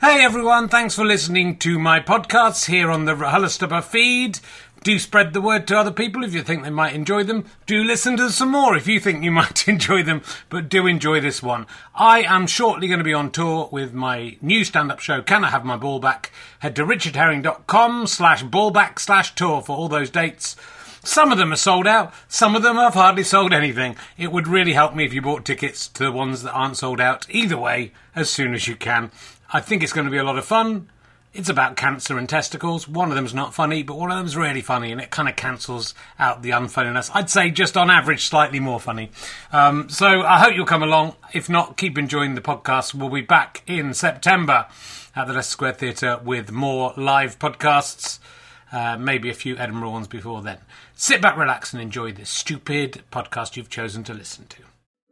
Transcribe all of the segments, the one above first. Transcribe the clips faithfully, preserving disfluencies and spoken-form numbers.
Hey everyone, thanks for listening to my podcasts here on the RHLSTP feed. Do spread the word to other people if you think they might enjoy them. Do listen to some more if you think you might enjoy them, but do enjoy this one. I am shortly going to be on tour with my new stand-up show, Can I Have My Ball Back? Head to richardherring.com slash ballback slash tour for all those dates. Some of them are sold out, some of them have hardly sold anything. It would really help me if you bought tickets to the ones that aren't sold out. Either way, as soon as you can. I think it's going to be a lot of fun. It's about cancer and testicles. One of them's not funny, but one of them's really funny, and it kind of cancels out the unfunniness. I'd say just on average, slightly more funny. Um, so I hope you'll come along. If not, keep enjoying the podcast. We'll be back in September at the Leicester Square Theatre with more live podcasts. Uh, maybe a few Edinburgh ones before then. Sit back, relax, and enjoy this stupid podcast you've chosen to listen to.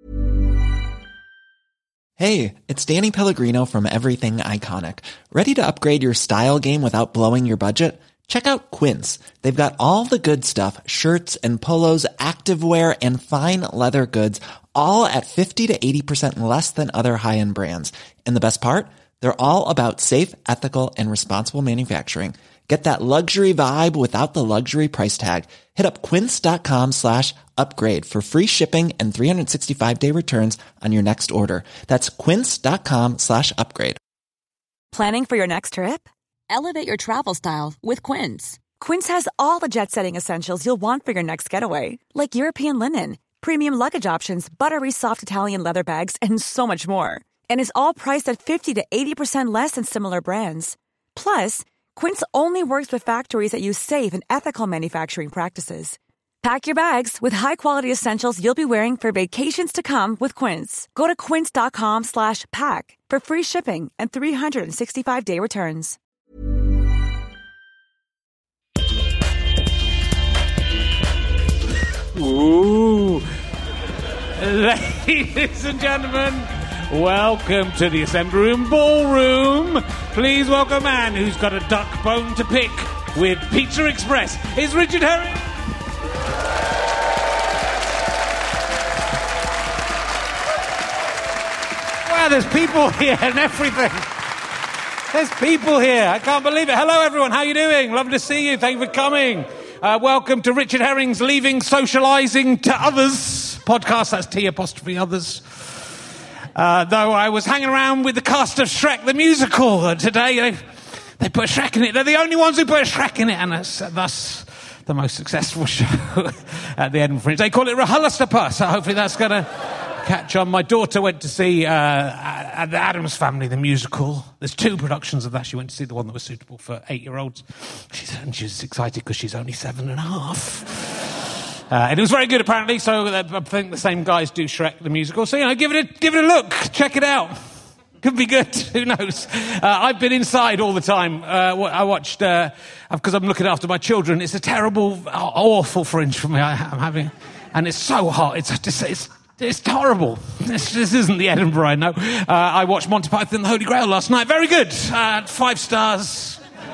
Hey, it's Danny Pellegrino from Everything Iconic. Ready to upgrade your style game without blowing your budget? Check out Quince. They've got all the good stuff, shirts and polos, activewear, and fine leather goods, all at fifty to eighty percent less than other high-end brands. And the best part? They're all about safe, ethical, and responsible manufacturing. Get that luxury vibe without the luxury price tag. Hit up quince.com slash upgrade for free shipping and three sixty-five day returns on your next order. That's quince.com slash upgrade. Planning for your next trip? Elevate your travel style with Quince. Quince has all the jet-setting essentials you'll want for your next getaway, like European linen, premium luggage options, buttery soft Italian leather bags, and so much more. And is all priced at fifty to eighty percent less than similar brands. Plus, Quince only works with factories that use safe and ethical manufacturing practices. Pack your bags with high-quality essentials you'll be wearing for vacations to come with Quince. Go to quince.com slash pack for free shipping and three sixty-five day returns. Ooh. Ladies and gentlemen, welcome to the Assembly Room Ballroom. Please welcome a man who's got a duck bone to pick with Pizza Express. It's Richard Herring. Wow, there's people here and everything. There's people here. I can't believe it. Hello, everyone. How are you doing? Lovely to see you. Thank you for coming. Uh, welcome to Richard Herring's Leaving Socialising to Others podcast. That's T apostrophe others. Uh, though I was hanging around with the cast of Shrek the Musical uh, today. They, they put Shrek in it. They're the only ones who put Shrek in it, and it's uh, thus the most successful show at the Edinburgh Fringe. They call it RHLSTP, so hopefully that's going to catch on. My daughter went to see uh, The Addams Family, the musical. There's two productions of that. She went to see the one that was suitable for eight-year-olds. She's, and she's excited because she's only seven and a half. Uh, and it was very good, apparently, so I think the same guys do Shrek the Musical. So, you know, give it a, give it a look. Check it out. Could be good. Who knows? Uh, I've been inside all the time. Uh, I watched, uh, because I'm looking after my children. It's a terrible, awful Fringe for me. I, I'm having, and it's so hot. It's just, it's, it's horrible. This, this isn't the Edinburgh I know. Uh, I watched Monty Python and the Holy Grail last night. Very good. Uh, five stars.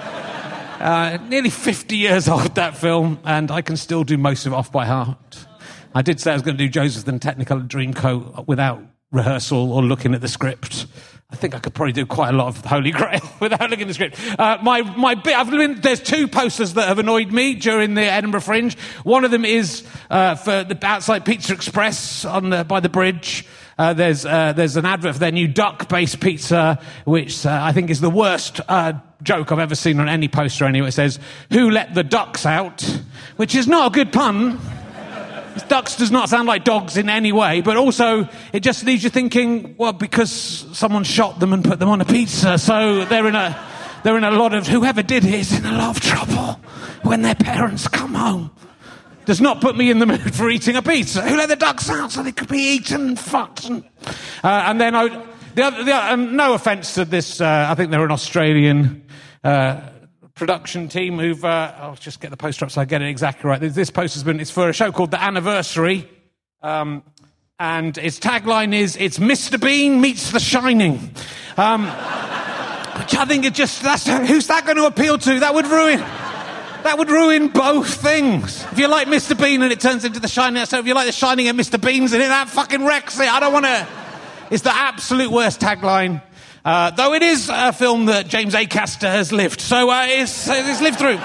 Uh, nearly fifty years old, that film, and I can still do most of it off by heart. I did say I was going to do Joseph and Technicolor Dreamcoat without rehearsal or looking at the script. I think I could probably do quite a lot of Holy Grail without looking at the script. Uh, my my bit, I've been, there's two posters that have annoyed me during the Edinburgh Fringe. One of them is uh, for the outside Pizza Express on the, by the bridge. Uh, there's uh, there's an advert for their new duck-based pizza, which uh, I think is the worst uh, joke I've ever seen on any poster anyway. It says, "Who let the ducks out?" Which is not a good pun. Ducks does not sound like dogs in any way, but also it just leaves you thinking, well, because someone shot them and put them on a pizza, so they're in a they're in a lot of, whoever did it is in a lot of trouble when their parents come home. Does not put me in the mood for eating a pizza. Who let the ducks out so they could be eaten and fucked? And, uh, and then, I, the other, the other, um, no offence to this, uh, I think they're an Australian uh, production team who've, uh, I'll just get the poster up so I get it exactly right. This poster's been, it's for a show called The Anniversary. Um, and its tagline is, it's Mister Bean meets The Shining. Um, which I think it just, that's, who's that going to appeal to? That would ruin... That would ruin both things. If you like Mister Bean and it turns into The Shining, so if you like The Shining and Mister Bean's in it, that fucking wrecks it. I don't want to... It's the absolute worst tagline. Uh, though it is a film that James Acaster has lived, so uh, it's, it's lived through.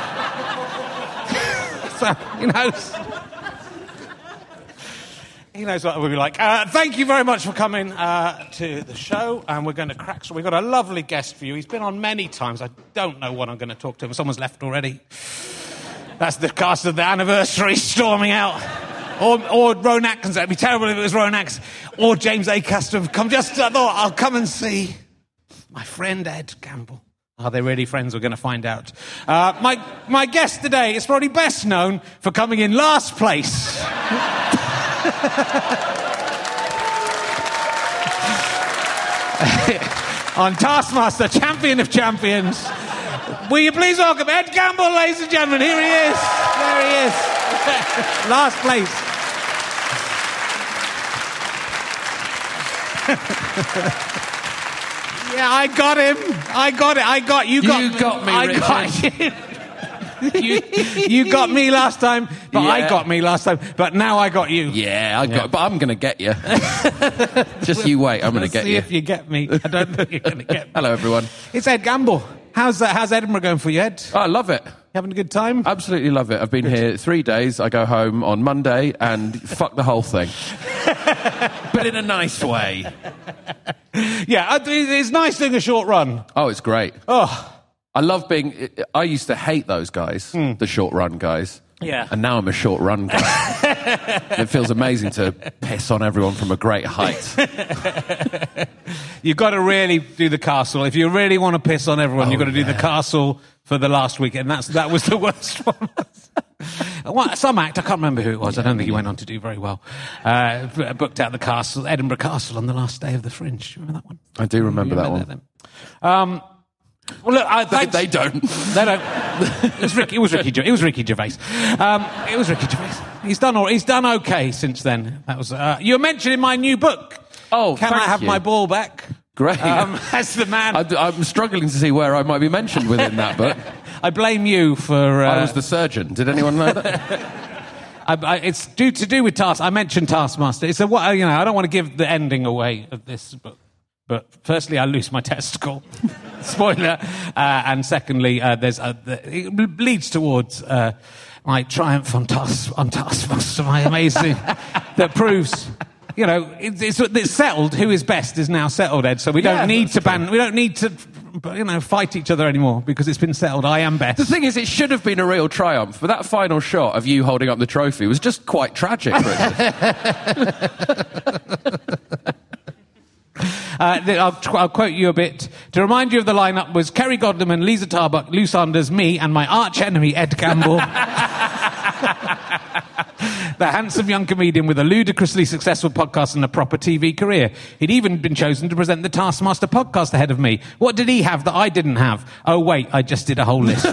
So, he knows. He knows what we'll be like. Uh, thank you very much for coming uh, to the show, and we're going to crack. So we've got a lovely guest for you. He's been on many times. I don't know what I'm going to talk to him. Someone's left already. That's the cast of the anniversary storming out. Or, or Rowan Atkinson. It'd be terrible if it was Rowan Atkinson. Or James Acaster. Come just, I thought, I'll come and see my friend Ed Gamble. Are they really friends? We're going to find out. Uh, my, my guest today is probably best known for coming in last place. On Taskmaster, champion of champions. Will you please welcome Ed Gamble, ladies and gentlemen? Here he is. There he is. Last place. Yeah, I got him. I got it. I got you. Got you me. got me, I Richard. got you. you. You got me last time, but Yeah. I got me last time. But now I got you. Yeah, I got. But I'm going to get you. Just you wait. I'm going to Let's get see you. if you get me. I don't think you're going to get me. Hello, everyone. It's Ed Gamble. How's that? How's Edinburgh going for you, Ed? Oh, I love it. Having a good time? Absolutely love it. I've been here three days. I go home on Monday and fuck the whole thing. But in a nice way. Yeah, it- it's nice doing a short run. Oh, it's great. Oh, I love being... I used to hate those guys, the short run guys. Yeah. And now I'm a short run guy. It feels amazing to piss on everyone from a great height. you've got to really do the castle. If you really want to piss on everyone, Oh, you've got to do yeah. the castle for the last week, and that's that was the worst one. Well, some act, I can't remember who it was. I don't think he went on to do very well. Uh, b- booked out the castle, Edinburgh Castle, on the last day of the Fringe. Do you remember that one? I do remember You that one. then? Um, well, look, I, They, thanks- they don't. They don't. It was Ricky. It was Ricky. It was Ricky Gervais. Um, it was Ricky Gervais. He's done. All, he's done okay since then. That was. Uh, you were mentioned in my new book. Oh, Can thank I have you. my ball back? Great. Um, as the man, I, I'm struggling to see where I might be mentioned within that book. I blame you for. Uh, I was the surgeon. Did anyone know that? I, I, it's due to do with Task. I mentioned Taskmaster. It's a. what- You know, I don't want to give the ending away of this book. But firstly, I lose my testicle. Spoiler. Uh, and secondly, uh, there's a, the, it leads towards uh, my triumph on, task, on Taskmaster, my amazing, that proves, you know, it, it's, it's settled. Who is best is now settled, Ed. So we don't Yeah, need that's to ban, we don't need to, you know, fight each other anymore because it's been settled. I am best. The thing is, it should have been a real triumph, but that final shot of you holding up the trophy was just quite tragic, Richard. Uh, th- I'll, tr- I'll quote you a bit. To remind you of the lineup was Kerry Godliman, Lisa Tarbuck, Lou Sanders, me, and my arch enemy, Ed Gamble. The handsome young comedian with a ludicrously successful podcast and a proper T V career. He'd even been chosen to present the Taskmaster podcast ahead of me. What did he have that I didn't have? Oh, wait, I just did a whole list.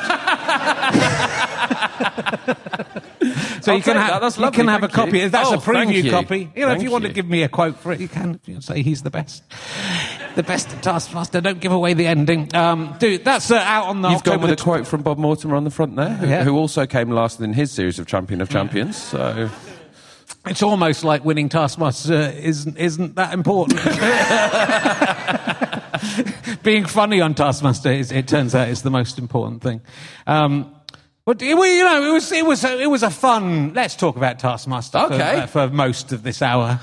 So I'll you can take have that. That's you lovely. can have a Thank copy. you. That's Oh, a thank preview you. copy. You know, Thank if you want to you. give me a quote for it, you can. You know, say he's the best, the best at Taskmaster. Don't give away the ending, um, dude. That's uh, out on the. You've gone October with the a quote from Bob Mortimer on the front there, who, Yeah. who also came last in his series of Champion of Champions. So It's almost like winning Taskmaster isn't isn't that important. Being funny on Taskmaster, is, it turns out, is the most important thing. Um, but it, well, you know, it was it was a, it was a fun. Let's talk about Taskmaster for, Okay. uh, for most of this hour.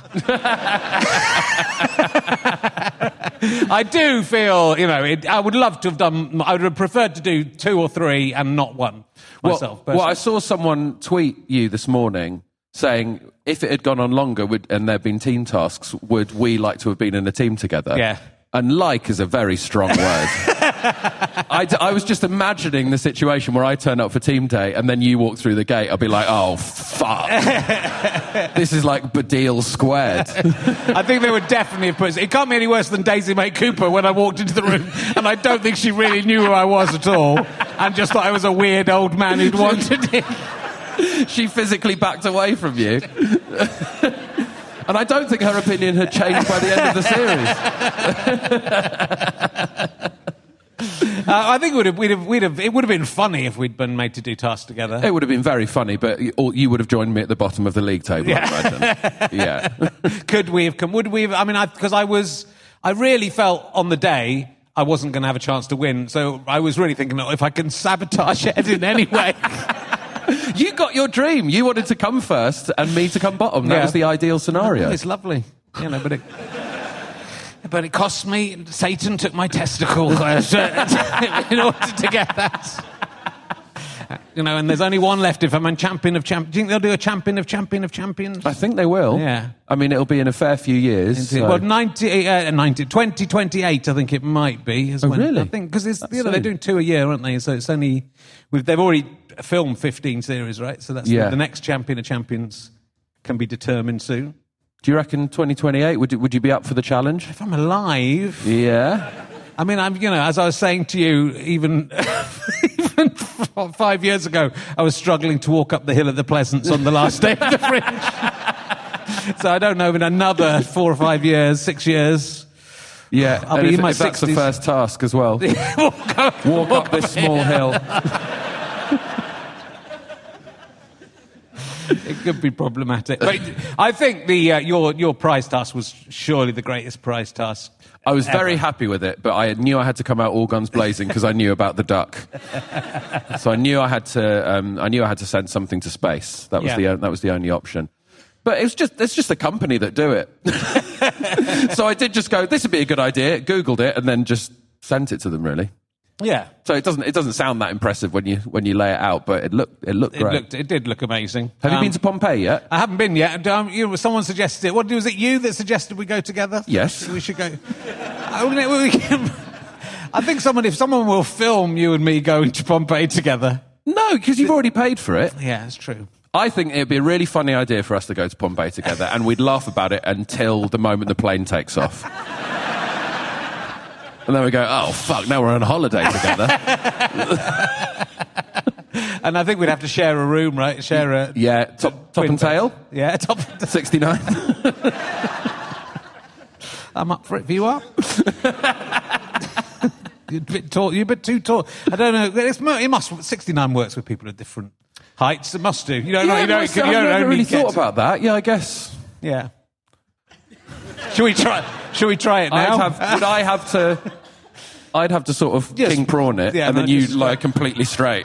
I do feel, you know, it, I would love to have done. I would have preferred to do two or three and not one myself. well, well, I personally. saw someone tweet you this morning saying if it had gone on longer would, and there had been team tasks, would we like to have been in a team together? Yeah. And like is a very strong word. I, d- I was just imagining the situation where I turn up for team day and then you walk through the gate. I'll be like, oh, fuck. This is like Badil squared. I think they would definitely have put. It can't be any worse than Daisy May Cooper when I walked into the room, and I don't think she really knew who I was at all, and just thought I was a weird old man who'd wanted it. She physically backed away from you. And I don't think her opinion had changed by the end of the series. Uh, I think we'd have, we'd have, we'd have, it would have been funny if we'd been made to do tasks together. It would have been very funny, but you, or you would have joined me at the bottom of the league table, I imagine. Yeah. Could we have come? Would we have? I mean, because I, 'cause I was, I really felt on the day I wasn't going to have a chance to win. So I was really thinking, oh, if I can sabotage it in any way. You got your dream. You wanted to come first and me to come bottom. That Yeah. was the ideal scenario. It's lovely, you know, but it, but it cost me. Satan took my testicle in order to get that. You know, and there's only one left if I'm a champion of champions. Do you think they'll do a champion of champion of champions? I think they will. Yeah. I mean, it'll be in a fair few years. So. Well, ninety, uh, ninety, twenty twenty-eight, I think it might be. Is Oh, when, really? I think because you know soon. they're doing two a year, aren't they? So it's only we've, they've already filmed fifteen series, right? So that's Yeah. the, the next champion of champions can be determined soon. Do you reckon twenty twenty-eight, would you, would you be up for the challenge? If I'm alive, Yeah. I mean, I'm you know, as I was saying to you, even even five years ago, I was struggling to walk up the hill of the Pleasance on the last day of the Fringe. So I don't know, in another four or five years, six years. Yeah, I'll and be if, in my if that's the sixties. first task as well. walk up, Walk up this small hill. It could be problematic. But I think the uh, your your prize task was surely the greatest prize task. I was very ever. happy with it, but I knew I had to come out all guns blazing because I knew about the duck. So I knew I had to. Um, I knew I had to send something to space. That was Yeah. the that was the only option. But it's just it's just the company that do it. So I did just go, this would be a good idea. Googled it and then just sent it to them. Really. Yeah. So it doesn't it doesn't sound that impressive when you when you lay it out, but it looked it looked It great. looked, it did look amazing. Have you Um, been to Pompeii yet? I haven't been yet. Um, you know, someone suggested it. What was it? You that suggested we go together? Yes. We should go. I mean, we can- I think someone, if someone will film you and me going to Pompeii together. No, because you've already paid for it. Yeah, it's true. I think it'd be a really funny idea for us to go to Pompeii together, and we'd laugh about it until the moment the plane takes off. And then we go, oh, fuck, now we're on holiday together. And I think we'd have to share a room, right? Share a Yeah, top, top and tail, Yeah, top and tail. sixty-nine. I'm up for it. If you are. You're a bit tall. You're a bit too tall. I don't know. It's, mo- it must. sixty-nine works with people at different heights. It must do. You don't know. Yeah, You don't, I've you don't never only really get- thought about that. Yeah, I guess. Yeah. Should we try? Should we try it now? I'd have, would I have to... I'd have to sort of Yes. king prawn it, Yeah, and then no, you just lie straight. completely straight.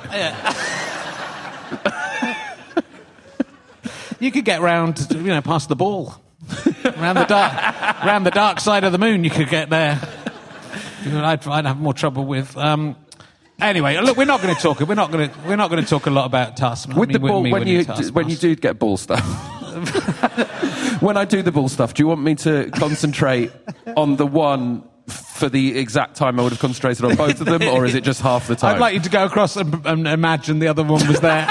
You could get round, you know, past the ball, round the dark, round the dark side of the moon. You could get there. You know, I'd, I'd have more trouble with. Um, anyway, look, we're not going to talk. We're not going to. We're not going to talk a lot about Taskmaster. With I the mean, ball, me when with you Taskmaster. when you do get ball stuff, when I do the ball stuff, do you want me to concentrate on the one for the exact time I would have concentrated on both of them, or is it just half the time? I'd like you to go across and, and imagine the other one was there.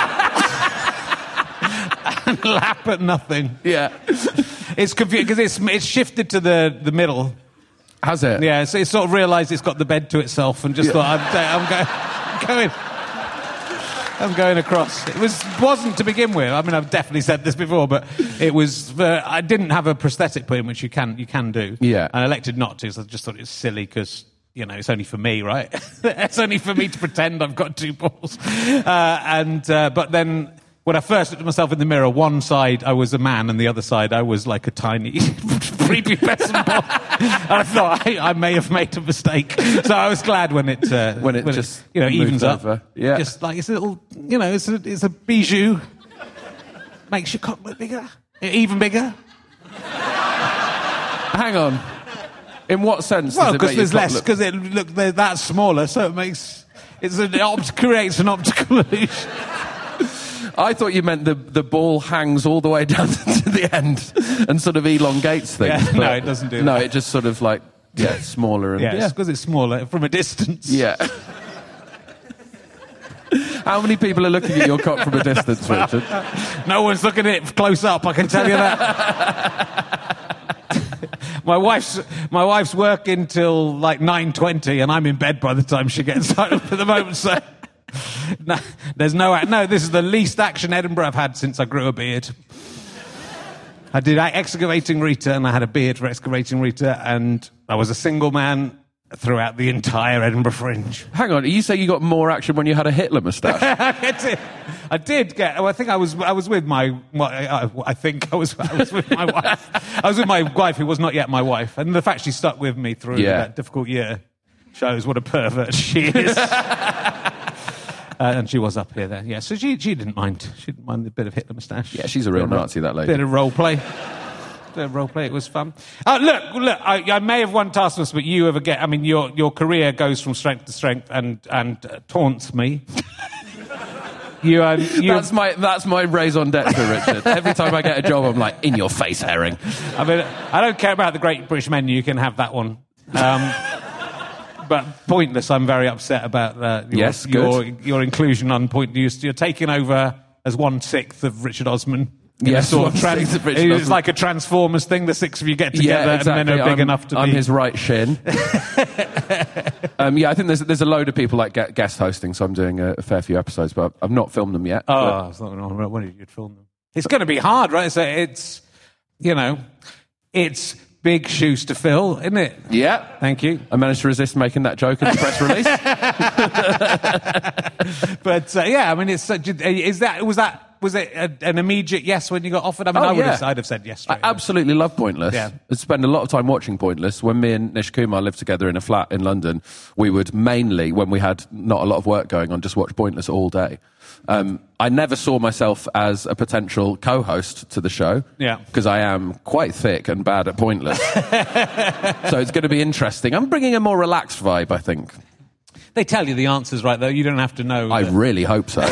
And lap at nothing. Yeah, It's confusing because it's it's shifted to the, the middle. has it? Yeah, so it sort of realised it's got the bed to itself and just Yeah. thought, I'm, I'm, going, I'm going, I'm going across. It was wasn't to begin with. I mean, I've definitely said this before, but it was. Uh, I didn't have a prosthetic put in, which you can you can do. Yeah. and I elected not to. So I just thought it was silly because. You know, it's only for me, right? It's only for me to pretend I've got two balls. Uh, and uh, but then when I first looked at myself in the mirror, one side I was a man, and the other side I was like a tiny prepubescent ball. And I thought I, I may have made a mistake. So I was glad when it uh, When it just you know moved evens up. over. Yeah. Just like it's a little, you know, it's a it's a bijou. Makes your cock look bigger, even bigger. Hang on. In what sense? Well, does it because make there's your less, cock look- because it look they're that smaller, so it makes it's an opt- creates an optical illusion. I thought you meant the the ball hangs all the way down to the end and sort of elongates things. Yeah, no, but it doesn't do No, that. it just sort of like yeah, smaller and Yeah, yeah. because it's smaller from a distance. Yeah. How many people are looking at your cock from a distance, Richard? No one's looking at it close up. I can tell you that. my wife's my wife's working till like nine twenty, and I'm in bed by the time she gets home at the moment. So no, there's no ac- no. This is the least action Edinburgh I've had since I grew a beard. I did excavating Rita, and I had a beard for excavating Rita, and I was a single man throughout the entire Edinburgh Fringe. Hang on, you say you got more action when you had a Hitler moustache? I did. I did get. Well, I think I was. I was with my. I, I think I was. I was with my wife. I was with my wife, who was not yet my wife, and the fact she stuck with me through yeah. that difficult year shows what a pervert she is. Uh, and she was up here then, yeah. So she she didn't mind. She didn't mind the bit of Hitler moustache. Yeah, she's a real bit Nazi, of, that lady. Bit of role play. Bit of role play. It was fun. Uh, look, look. I, I may have won Taskmaster, but you ever get? I mean, your your career goes from strength to strength, and and uh, taunts me. you, um, you. That's my that's my raison d'etre, Richard. Every time I get a job, I'm like, in your face, Herring. I mean, I don't care about the Great British Menu. You can have that one. Um, But Pointless, I'm very upset about uh, your, yes, your, your inclusion on Pointless. You're taking over as one-sixth of Richard Osman. Yes, sort of trans- of Richard It's Osman. like a Transformers thing. The six of you get together yeah, exactly. and then are big I'm, enough to I'm be... his right shin. um, yeah, I think there's there's a load of people like guest hosting, so I'm doing a, a fair few episodes, but I've not filmed them yet. Oh, it's not, when did you film them? It's going to be hard, right? So it's, you know, it's... big shoes to fill, isn't it? Yeah. Thank you. I managed to resist making that joke in the press release. But uh, yeah, I mean, it's such. A, is that was that was it a, an immediate yes when you got offered? I mean, oh, I would yeah. have, I'd have said yes. I absolutely love Pointless. Yeah. I spend a lot of time watching Pointless. When me and Nish Kumar lived together in a flat in London, we would mainly, when we had not a lot of work going on, just watch Pointless all day. Um, I never saw myself as a potential co-host to the show. Yeah. Because I am quite thick and bad at Pointless. So it's going to be interesting. I'm bringing a more relaxed vibe, I think. They tell you the answers right, though. You don't have to know. I that. really hope so.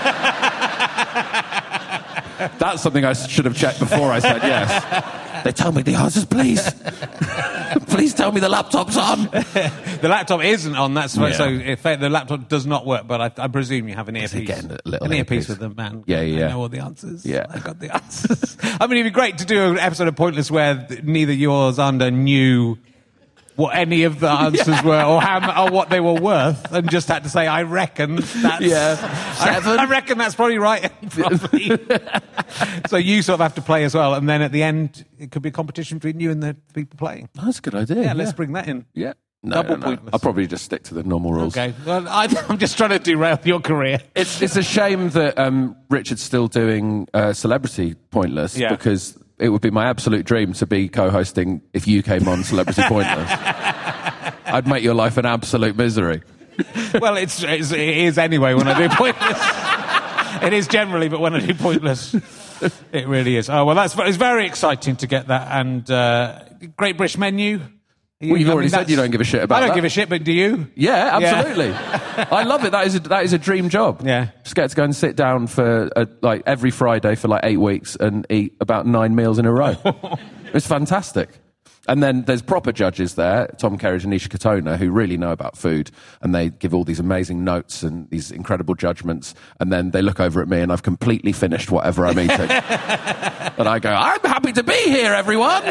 That's something I should have checked before I said yes. They tell me the answers, please. Please tell me the laptop's on. The laptop isn't on, that's right. Yeah. So if the laptop does not work, but I, I presume you have an earpiece. Getting a little an earpiece earpiece. with them, man. Yeah, yeah. I know all the answers. Yeah. I got the answers. I mean, it'd be great to do an episode of Pointless where neither you or Xander knew what any of the answers yeah. were or how or what they were worth, and just had to say, I reckon that's... Yeah. Seven. I, I reckon that's probably right. Probably. So you sort of have to play as well, and then at the end, it could be a competition between you and the people playing. That's a good idea. Yeah, yeah. let's bring that in. Yeah. No, Double no, no. Pointless. I'll probably just stick to the normal rules. Okay. Well, I, I'm just trying to derail your career. It's it's a shame that um, Richard's still doing uh, Celebrity Pointless, yeah. because it would be my absolute dream to be co-hosting if you came on Celebrity Pointless. I'd make your life an absolute misery. Well, it's, it's, it is anyway when I do Pointless. It is generally, but when I do Pointless, it really is. Oh, well, that's it's very exciting to get that. And uh, Great British Menu. You, well, you've I already mean, said you don't give a shit about I don't that. give a shit, but do you? Yeah, absolutely. Yeah. I love it. That is a, that is a dream job. Yeah. Just get to go and sit down for uh, like every Friday for like eight weeks and eat about nine meals in a row. It's fantastic. And then there's proper judges there, Tom Kerridge and Nisha Katona, who really know about food, and they give all these amazing notes and these incredible judgments, and then they look over at me and I've completely finished whatever I'm eating. And I go, I'm happy to be here, everyone!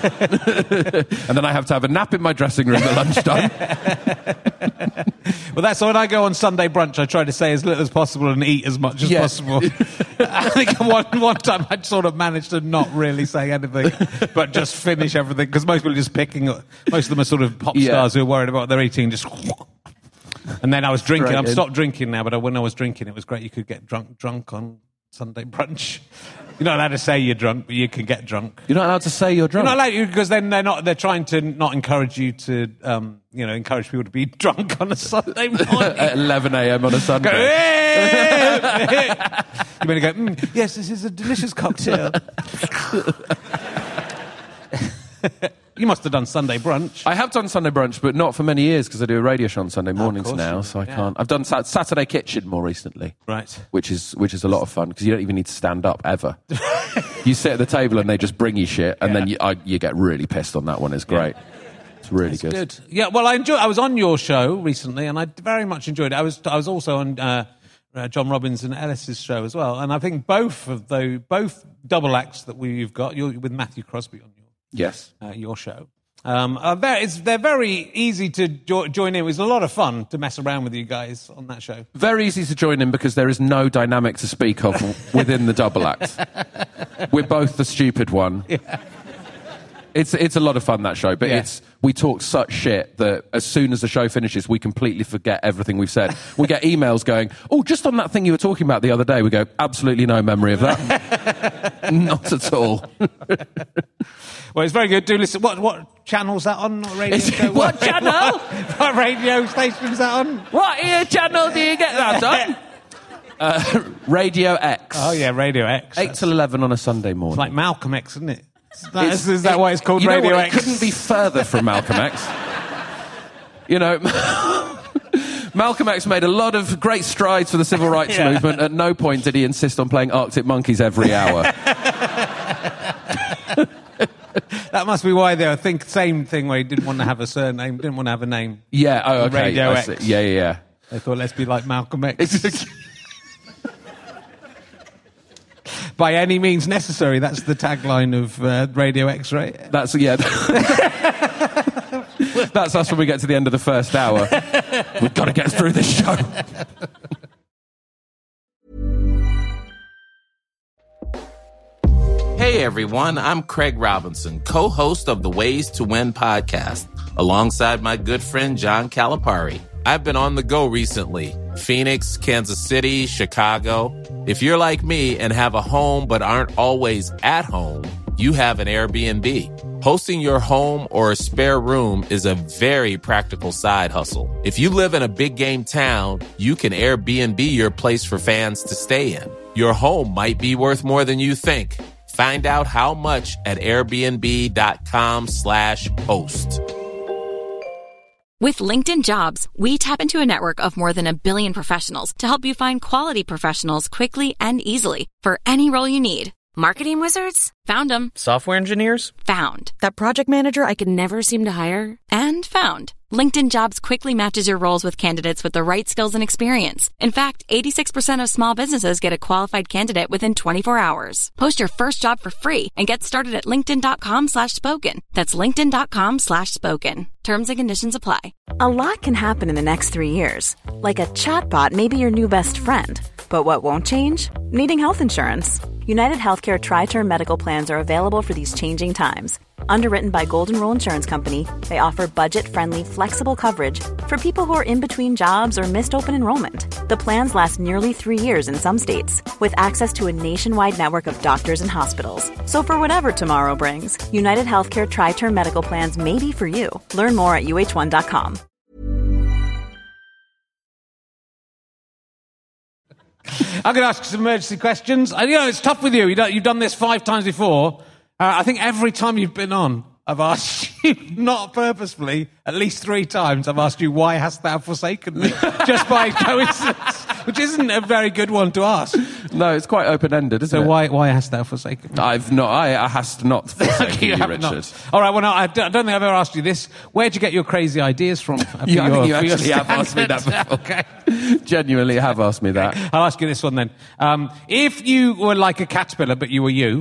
And then I have to have a nap in my dressing room at lunchtime. Well, that's when I go on Sunday brunch, I try to say as little as possible and eat as much as Yeah. possible. I think one, one time I sort of managed to not really say anything, but just finish everything, because most people are just picking, most of them are sort of pop Yeah. stars who are worried about what they're eating, just... And then I was drinking, Straight I've in. stopped drinking now, but when I was drinking, it was great. You could get drunk drunk on Sunday brunch. You're not allowed to say you're drunk, but you can get drunk. You're not allowed to say you're drunk? You're not allowed, because then they're not. They're trying to not encourage you to, um, you know, encourage people to be drunk on a Sunday morning. At eleven a.m. on a Sunday. Go, hey! You mean to go, mm, yes, this is a delicious cocktail. You must have done Sunday brunch. I have done Sunday brunch, but not for many years, because I do a radio show on Sunday mornings course now, you do, so I yeah. can't. I've done Sat- Saturday Kitchen more recently. Right. Which is which is a lot of fun, because you don't even need to stand up ever. You sit at the table and they just bring you shit, and Yeah. then you, I, you get really pissed on that one. It's great. It's really It's good. good. Yeah, well, I enjoy. I was on your show recently, and I very much enjoyed it. I was I was also on uh, uh, John Robbins and Ellis's show as well, and I think both of those, both double acts that we've got, you're with Matthew Crosby on your Yes. uh, your show. Um, are very, it's, they're very easy to jo- join in. It was a lot of fun to mess around with you guys on that show. Very easy to join in, because there is no dynamic to speak of within the double act. We're both the stupid one. Yeah. It's it's a lot of fun, that show, but Yeah. it's we talk such shit that as soon as the show finishes, we completely forget everything we've said. We get emails going, oh, just on that thing you were talking about the other day. We go, absolutely no memory of that. Not at all. Well, it's very good. Do listen. What what channel's that on? What radio Is it- show? what channel? What, what radio station's that on? What ear channel do you get that on? uh, Radio X. Oh, yeah, Radio X. eight That's till eleven on a Sunday morning. like Malcolm X, isn't it? Is that, It's- is that why it's called you know Radio what? X? It couldn't be further from Malcolm X. You know, Malcolm X made a lot of great strides for the civil rights Yeah. movement. At no point did he insist on playing Arctic Monkeys every hour. That must be why they I think same thing where he didn't want to have a surname, didn't want to have a name. Yeah, oh, okay. Radio I X. see. Yeah, yeah, yeah. They thought, let's be like Malcolm X. By any means necessary. That's the tagline of uh, Radio X, right? That's, yeah. That's us when we get to the end of the first hour. We've got to get through this show. Hey everyone, I'm Craig Robinson, co-host of the Ways to Win podcast, alongside my good friend John Calipari. I've been on the go recently. Phoenix, Kansas City, Chicago. If you're like me and have a home but aren't always at home, you have an Airbnb. Hosting your home or a spare room is a very practical side hustle. If you live in a big game town, you can Airbnb your place for fans to stay in. Your home might be worth more than you think. Find out how much at airbnb.com slash host. With LinkedIn Jobs, we tap into a network of more than a billion professionals to help you find quality professionals quickly and easily for any role you need. Marketing wizards? Found them. Software engineers? Found. That project manager I could never seem to hire? And found. LinkedIn Jobs quickly matches your roles with candidates with the right skills and experience. In fact, eighty-six percent of small businesses get a qualified candidate within twenty-four hours. Post your first job for free and get started at linkedin.com slash spoken. That's linkedin.com slash spoken. Terms and conditions apply. A lot can happen in the next three years. Like a chatbot may be your new best friend. But what won't change? Needing health insurance. United Healthcare Tri-Term Medical Plans are available for these changing times. Underwritten by Golden Rule Insurance Company, they offer budget-friendly, flexible coverage for people who are in between jobs or missed open enrollment. The plans last nearly three years in some states, with access to a nationwide network of doctors and hospitals. So for whatever tomorrow brings, United Healthcare Tri-Term Medical Plans may be for you. Learn more at U H one dot com. I'm going to ask you some emergency questions. I, you know, it's tough with you. you don't, you've done this five times before. Uh, I think every time you've been on, I've asked you, not purposefully, at least three times, I've asked you, why hast thou forsaken me? Just by coincidence, which isn't a very good one to ask. No, it's quite open-ended, isn't So it? why why hast thou forsaken me? I've not, I, I has not forsaken you, have Richard. not. All right, well, no, I don't, I don't think I've ever asked you this. Where'd you get your crazy ideas from? for Yeah, I your- think you for your actually have asked me that standard? before. Okay. Genuinely have asked me that. I'll ask you this one then. Um, if you were like a caterpillar, but you were you...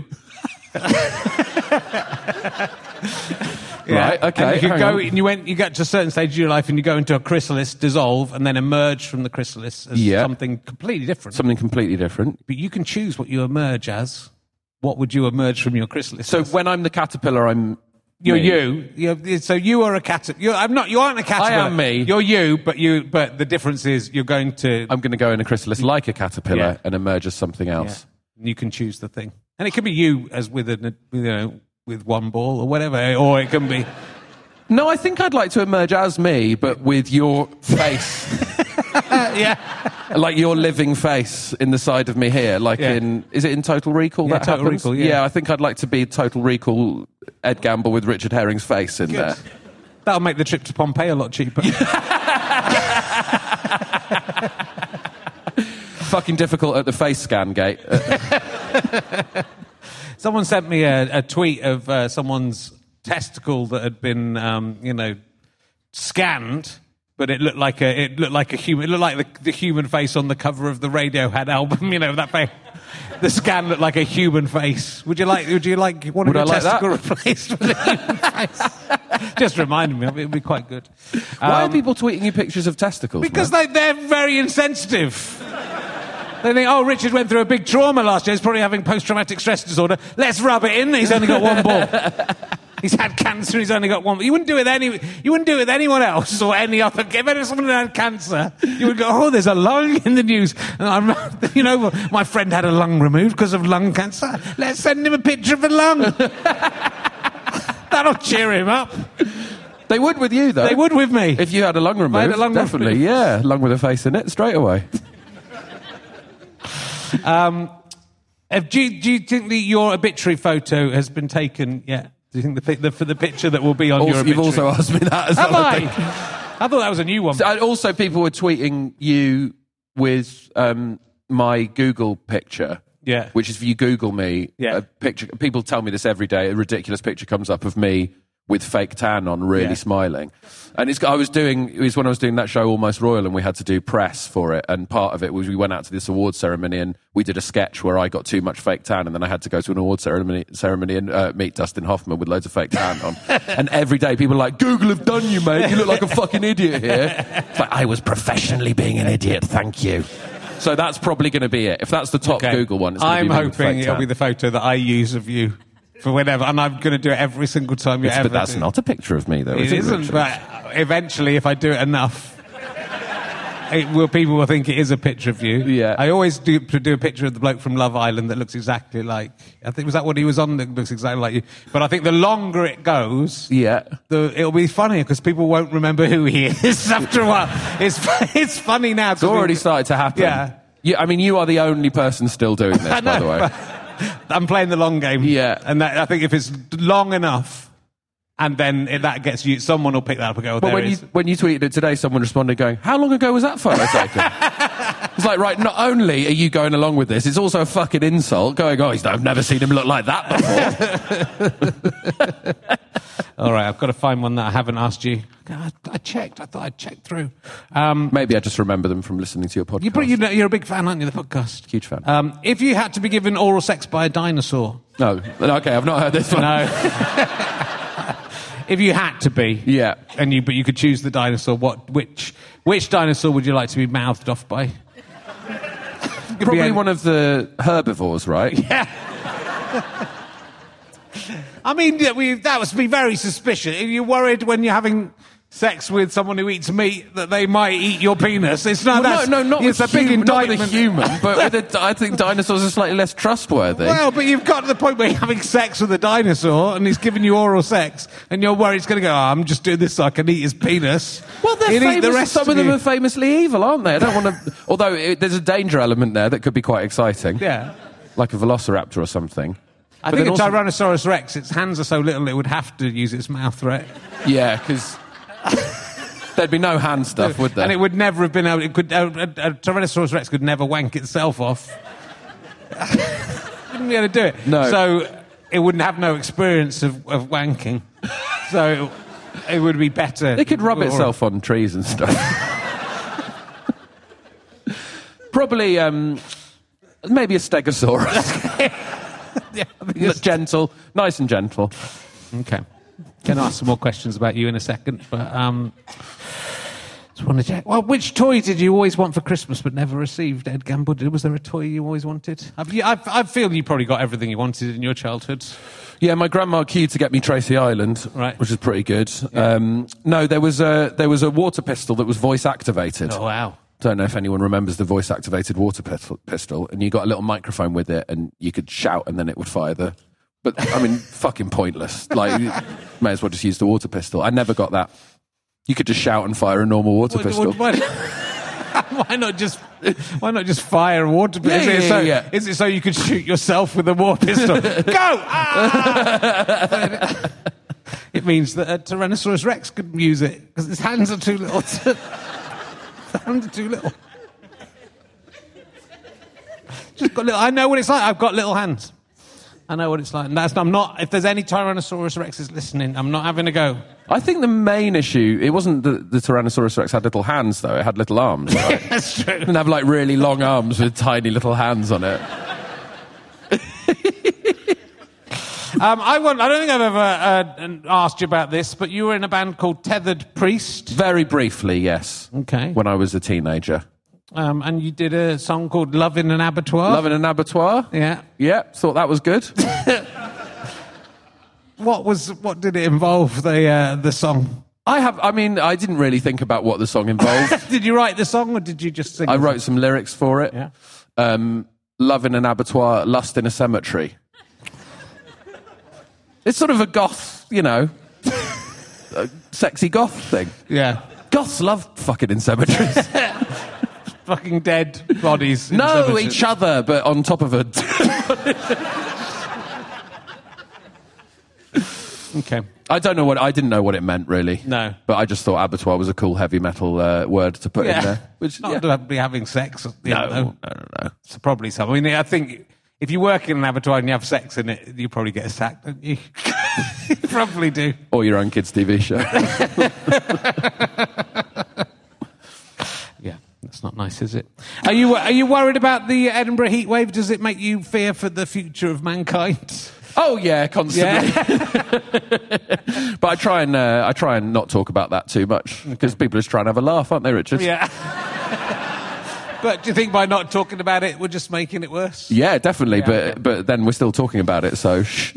Right, okay, And you could hang go, on. and you went, you get to a certain stage of your life, and you go into a chrysalis, dissolve, and then emerge from the chrysalis as Yeah. something completely different. Something completely different. But you can choose what you emerge as. What would you emerge from your chrysalis? So as? when I'm the caterpillar, I'm you're me. you. You're, so you are a caterpillar. I'm not. You aren't a caterpillar. I am me. You're you, but you. But the difference is you're going to. I'm going to go in a chrysalis like a caterpillar Yeah. and emerge as something yeah, else. you can choose the thing, and it could be you as with a, you know, with one ball or whatever, or it can be. No, I think I'd like to emerge as me, but with your face. yeah. Like your living face in the side of me here. Like Yeah. in, is it in Total Recall Yeah, that Total happens? Recall, yeah. I think I'd like to be Total Recall Ed Gamble with Richard Herring's face in Good. there. That'll make the trip to Pompeii a lot cheaper. Fucking difficult at the face scan gate. Someone sent me a, a tweet of uh, someone's testicle that had been, um, you know, scanned, but it looked like a it looked like a human. It looked like the, the human face on the cover of the Radiohead album. You know that face. The scan looked like a human face. Would you like? Would you like one Would of I your like that? testicle replaced with a human face? Just reminded me of it. It'd be quite good. Why are Um, people tweeting you pictures of testicles? Because man? they, they're very insensitive. They think, oh, Richard went through a big trauma last year. He's probably having post-traumatic stress disorder. Let's rub it in. He's only got one ball. He's had cancer. He's only got one. You wouldn't do it with any. You wouldn't do it with anyone else or any other. If someone had cancer, you would go, "Oh, there's a lung in the news." And I'm, you know, my friend had a lung removed because of lung cancer. Let's send him a picture of a lung. That'll cheer him up. They would with you, though. They would with me if you had a lung removed. I had a lung definitely, removed. yeah, lung with a face in it straight away. um, if, do, you, do you think that your obituary photo has been taken yet? Do you think the, the for the picture that will be on also, your obituary? You've also asked me that as Have well. I? I, think. I thought that was a new one. So, and also, people were tweeting you with um, my Google picture. Yeah. Which is if you Google me, yeah. a picture. People tell me this every day. A ridiculous picture comes up of me with fake tan on, really yeah. smiling. And it's, I was doing, it was when I was doing that show, Almost Royal, and we had to do press for it. And part of it was we went out to this award ceremony and we did a sketch where I got too much fake tan, and then I had to go to an award ceremony, ceremony and uh, meet Dustin Hoffman with loads of fake tan on. And every day people are like, Google have done you, mate. You look like a fucking idiot here. It's like, I was professionally being an idiot, thank you. So that's probably going to be it. If that's the top okay. Google one, it's going to I'm be hoping it'll tan. be the photo that I use of you. For whenever, and I'm going to do it every single time you it's, ever But that's do. not a picture of me, though. It is it, isn't, Richard? but eventually, if I do it enough, it will, people will think it is a picture of you. Yeah. I always do, do a picture of the bloke from Love Island that looks exactly like... I think, was that what he was on that looks exactly like you? But I think the longer it goes, yeah, the, it'll be funnier because people won't remember who he is after a while. It's, it's funny now. It's already we, started to happen. Yeah. You, I mean, you are the only person still doing this, by the way. I'm playing the long game. Yeah. And that, I think if it's long enough, and then if that gets you, someone will pick that up and go, oh, but there when it you, is. when you tweeted it today, someone responded going, how long ago was that photo taken? It's like, right, not only are you going along with this, it's also a fucking insult, going, oh, I've never seen him look like that before. All right, I've got to find one that I haven't asked you. I, I checked. I thought I'd checked through. Um, Maybe I just remember them from listening to your podcast. You probably, you know, you're a big fan, aren't you, the podcast? Huge fan. Um, if you had to be given oral sex by a dinosaur... No. Okay, I've not heard this one. No. If you had to be... Yeah. And you, but you could choose the dinosaur, what, which, which dinosaur would you like to be mouthed off by? Probably any... one of the herbivores, right? Yeah. I mean, yeah, we, that must be very suspicious. Are you worried when you're having sex with someone who eats meat that they might eat your penis? It's not. Well, that's, no, no, not it's with a big human, indictment. Not with a human, but with a, I think dinosaurs are slightly less trustworthy. Well, but you've got to the point where you're having sex with a dinosaur and he's giving you oral sex, and you're worried he's going to go, oh, I'm just doing this so I can eat his penis. Well, they're He'll famous, eat the rest some of of them you. are famously evil, aren't they? I don't want to... Although it, there's a danger element there that could be quite exciting. Yeah. Like a velociraptor or something. I But think a then also- Tyrannosaurus Rex, its hands are so little it would have to use its mouth, right? Yeah, because there'd be no hand stuff, would there? And it would never have been able... It could, a, a, a Tyrannosaurus Rex could never wank itself off. Wouldn't be able to do it. No. So it wouldn't have no experience of, of wanking. So it would be better... It could rub or- itself on trees and stuff. Probably, um, maybe a Stegosaurus. Yeah, Look gentle, nice and gentle. Okay. Can ask some more questions about you in a second, but um, just want to check. Well, which toy did you always want for Christmas but never received, Ed Gamble? Was there a toy you always wanted? Have you, I, I feel you probably got everything you wanted in your childhood. Yeah, my grandma queued to get me Tracy Island, Right. which is pretty good. Yeah. Um, no, there was a there was a water pistol that was voice activated. Oh, wow. Don't know if anyone remembers the voice activated water pistol, pistol, and you got a little microphone with it, and you could shout, and then it would fire the. But I mean, fucking pointless. Like, you may as well just use the water pistol. I never got that. You could just shout and fire a normal water Why- pistol. Why, why not just why not just fire a water pistol? Yeah, is, it yeah, so, yeah. is it so you could shoot yourself with a water pistol? Go! Ah! It means that a Tyrannosaurus Rex could use it because his hands are too little. To, his hands are too little. Just got little. I know what it's like. I've got little hands. I know what it's like. And that's, I'm not. If there's any Tyrannosaurus Rexes listening, I'm not having a go. I think the main issue, it wasn't that the Tyrannosaurus Rex had little hands, though. It had little arms, right? That's true. It didn't have, like, really long arms with tiny little hands on it. Um, I, want, I don't think I've ever uh, asked you about this, but you were in a band called Tethered Priest. Very briefly, yes. Okay. When I was a teenager. Um, and you did a song called Love in an Abattoir. Love in an Abattoir? Yeah. Yeah, thought that was good. what was what did it involve? The uh, the song. I have. I mean, I didn't really think about what the song involved. Did you write the song, or did you just sing? I the wrote song? some lyrics for it. Yeah. Um, Love in an abattoir, lust in a cemetery. It's sort of a goth, you know, a sexy goth thing. Yeah. Goths love fucking in cemeteries. Fucking dead bodies. in No, cemeteries. each other, but on top of a... Okay. I don't know what... I didn't know what it meant, really. No. But I just thought abattoir was a cool heavy metal uh, word to put Yeah. in there. Which, Not yeah. to be having sex. you No, know. no, no, no. It's probably some. I mean, I think if you work in an abattoir and you have sex in it, you probably get sacked, don't you? You probably do. Or your own kids' T V show. Yeah, that's not nice, is it? Are you Are you worried about the Edinburgh heatwave? Does it make you fear for the future of mankind? Oh yeah, constantly. Yeah. But I try and uh, I try and not talk about that too much because people are just trying to have a laugh, aren't they, Richard? Yeah. But do you think by not talking about it, we're just making it worse? Yeah, definitely. Yeah, but okay. but then we're still talking about it. So. Shh.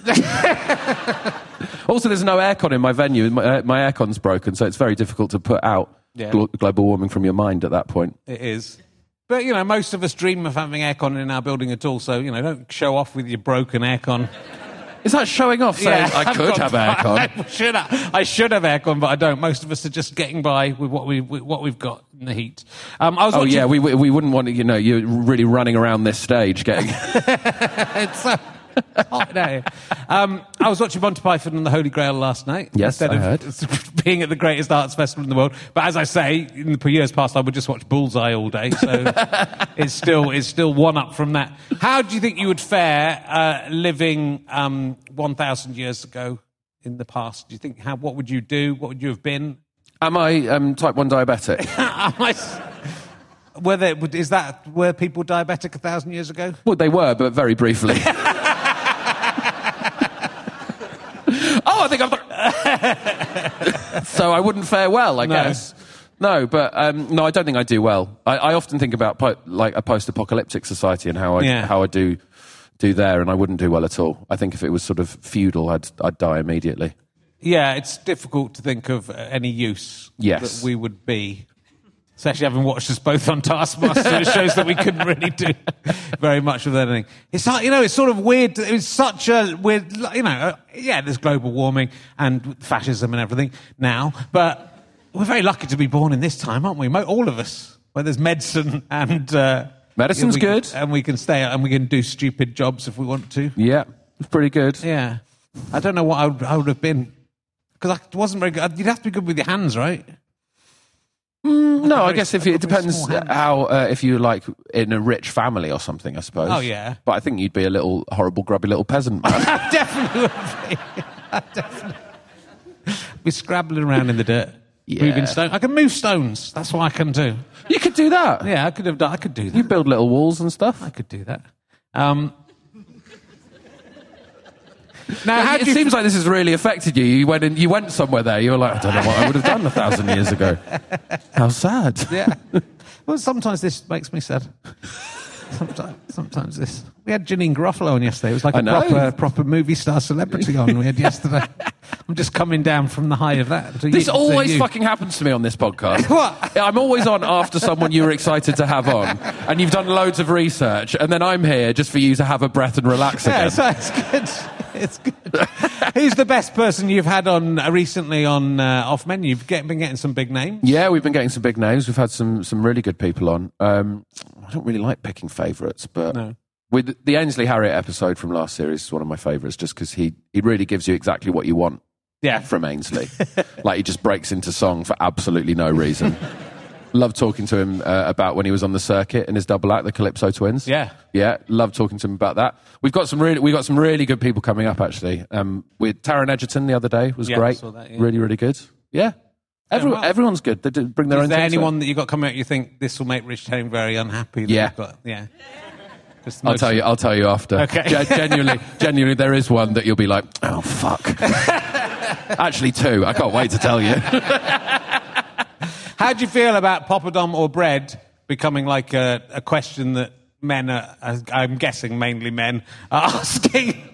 Also, there's no aircon in my venue. My, uh, my aircon's broken, so it's very difficult to put out Yeah. glo- global warming from your mind at that point. It is. But, you know, most of us dream of having aircon in our building at all, so, you know, don't show off with your broken aircon. Is that showing off? Saying I I've could got- have aircon. I should have, I should have aircon, but I don't. Most of us are just getting by with what, we, with what we've got in the heat. Um, I was Oh watching... yeah, we we we wouldn't want to. You know, you're really running around this stage, getting. It's so hot out here. Um, I was watching Monty Python and the Holy Grail last night. Yes, instead I of being at the greatest arts festival in the world. But as I say, in the years past, I would just watch Bullseye all day. So it's still it's still one up from that. How do you think you would fare uh, living um, one thousand years ago in the past? Do you think how what would you do? What would you have been? Am I um, type one diabetic? Am I- Were there, is that were people diabetic a thousand years ago? Well, they were, but very briefly. Oh, I think I'm. So I wouldn't fare well, I No. guess. No, but um, no, I don't think I do well. I, I often think about po- like a post-apocalyptic society and how I Yeah. how I do do there, and I wouldn't do well at all. I think if it was sort of feudal, I'd I'd die immediately. Yeah, it's difficult to think of uh, any use Yes. that we would be. Especially having watched us both on Taskmaster, it shows that we couldn't really do very much with anything. It's like, you know, it's sort of weird. It's such a weird, you know, uh, yeah, there's global warming and fascism and everything now, but we're very lucky to be born in this time, aren't we? Mo- All of us, where there's medicine and... Uh, Medicine's we can- good. And we can stay and we can do stupid jobs if we want to. Yeah, it's pretty good. Yeah. I don't know what I would, I would have been. Because I wasn't very good. You'd have to be good with your hands, right? No, I very- guess if I've you, got it very depends small hands. how uh, if you're like in a rich family or something, I suppose. Oh, yeah. But I think you'd be a little horrible, grubby little peasant man. I definitely would be. I definitely be scrabbling around in the dirt, Yeah. moving stones. I can move stones. That's what I can do. You could do that. Yeah, I could have done. I could do that. You build little walls and stuff. I could do that. Um, now, how it do you seems like this has really affected you. You went in, you went somewhere there. You were like, I don't know what I would have done a thousand years ago. How sad. Yeah. Well, sometimes this makes me sad. Sometimes, sometimes this. We had Janine Garofalo on yesterday. It was like I a know. proper, proper movie star celebrity on we had yesterday. I'm just coming down from the high of that. to This you- to always you. fucking happens to me on this podcast. What? I'm always on after someone you were excited to have on, and you've done loads of research, and then I'm here just for you to have a breath and relax Yeah, again. so it's good. It's good. Who's the best person you've had on uh, recently on uh, Off Menu? You've get, been getting some big names. Yeah, we've been getting some big names. We've had some some really good people on. Um, I don't really like picking favourites, but No. with the Ainsley Harriott episode from last series is one of my favourites, just because he he really gives you exactly what you want Yeah. from Ainsley. Like he just breaks into song for absolutely no reason. Love talking to him uh, about when he was on the circuit in his double act, the Calypso Twins. Yeah. yeah. Love talking to him about that. We've got some really, we got some really good people coming up actually. Um, with Taron Egerton the other day was Yeah, I great. saw that, yeah. Really, really good. Yeah, Everyone, well. everyone's good. They do bring their Is own. there thing to it. anyone that you got coming out you think this will make Rich Herring very unhappy? That Yeah. you've got? Yeah. Just I'll most- tell you. I'll tell you after. Okay. Ge- genuinely, genuinely, there is one that you'll be like, oh fuck. Actually, two. I can't wait to tell you. How do you feel about poppadom or bread becoming like a, a question that men are, I'm guessing mainly men, are asking?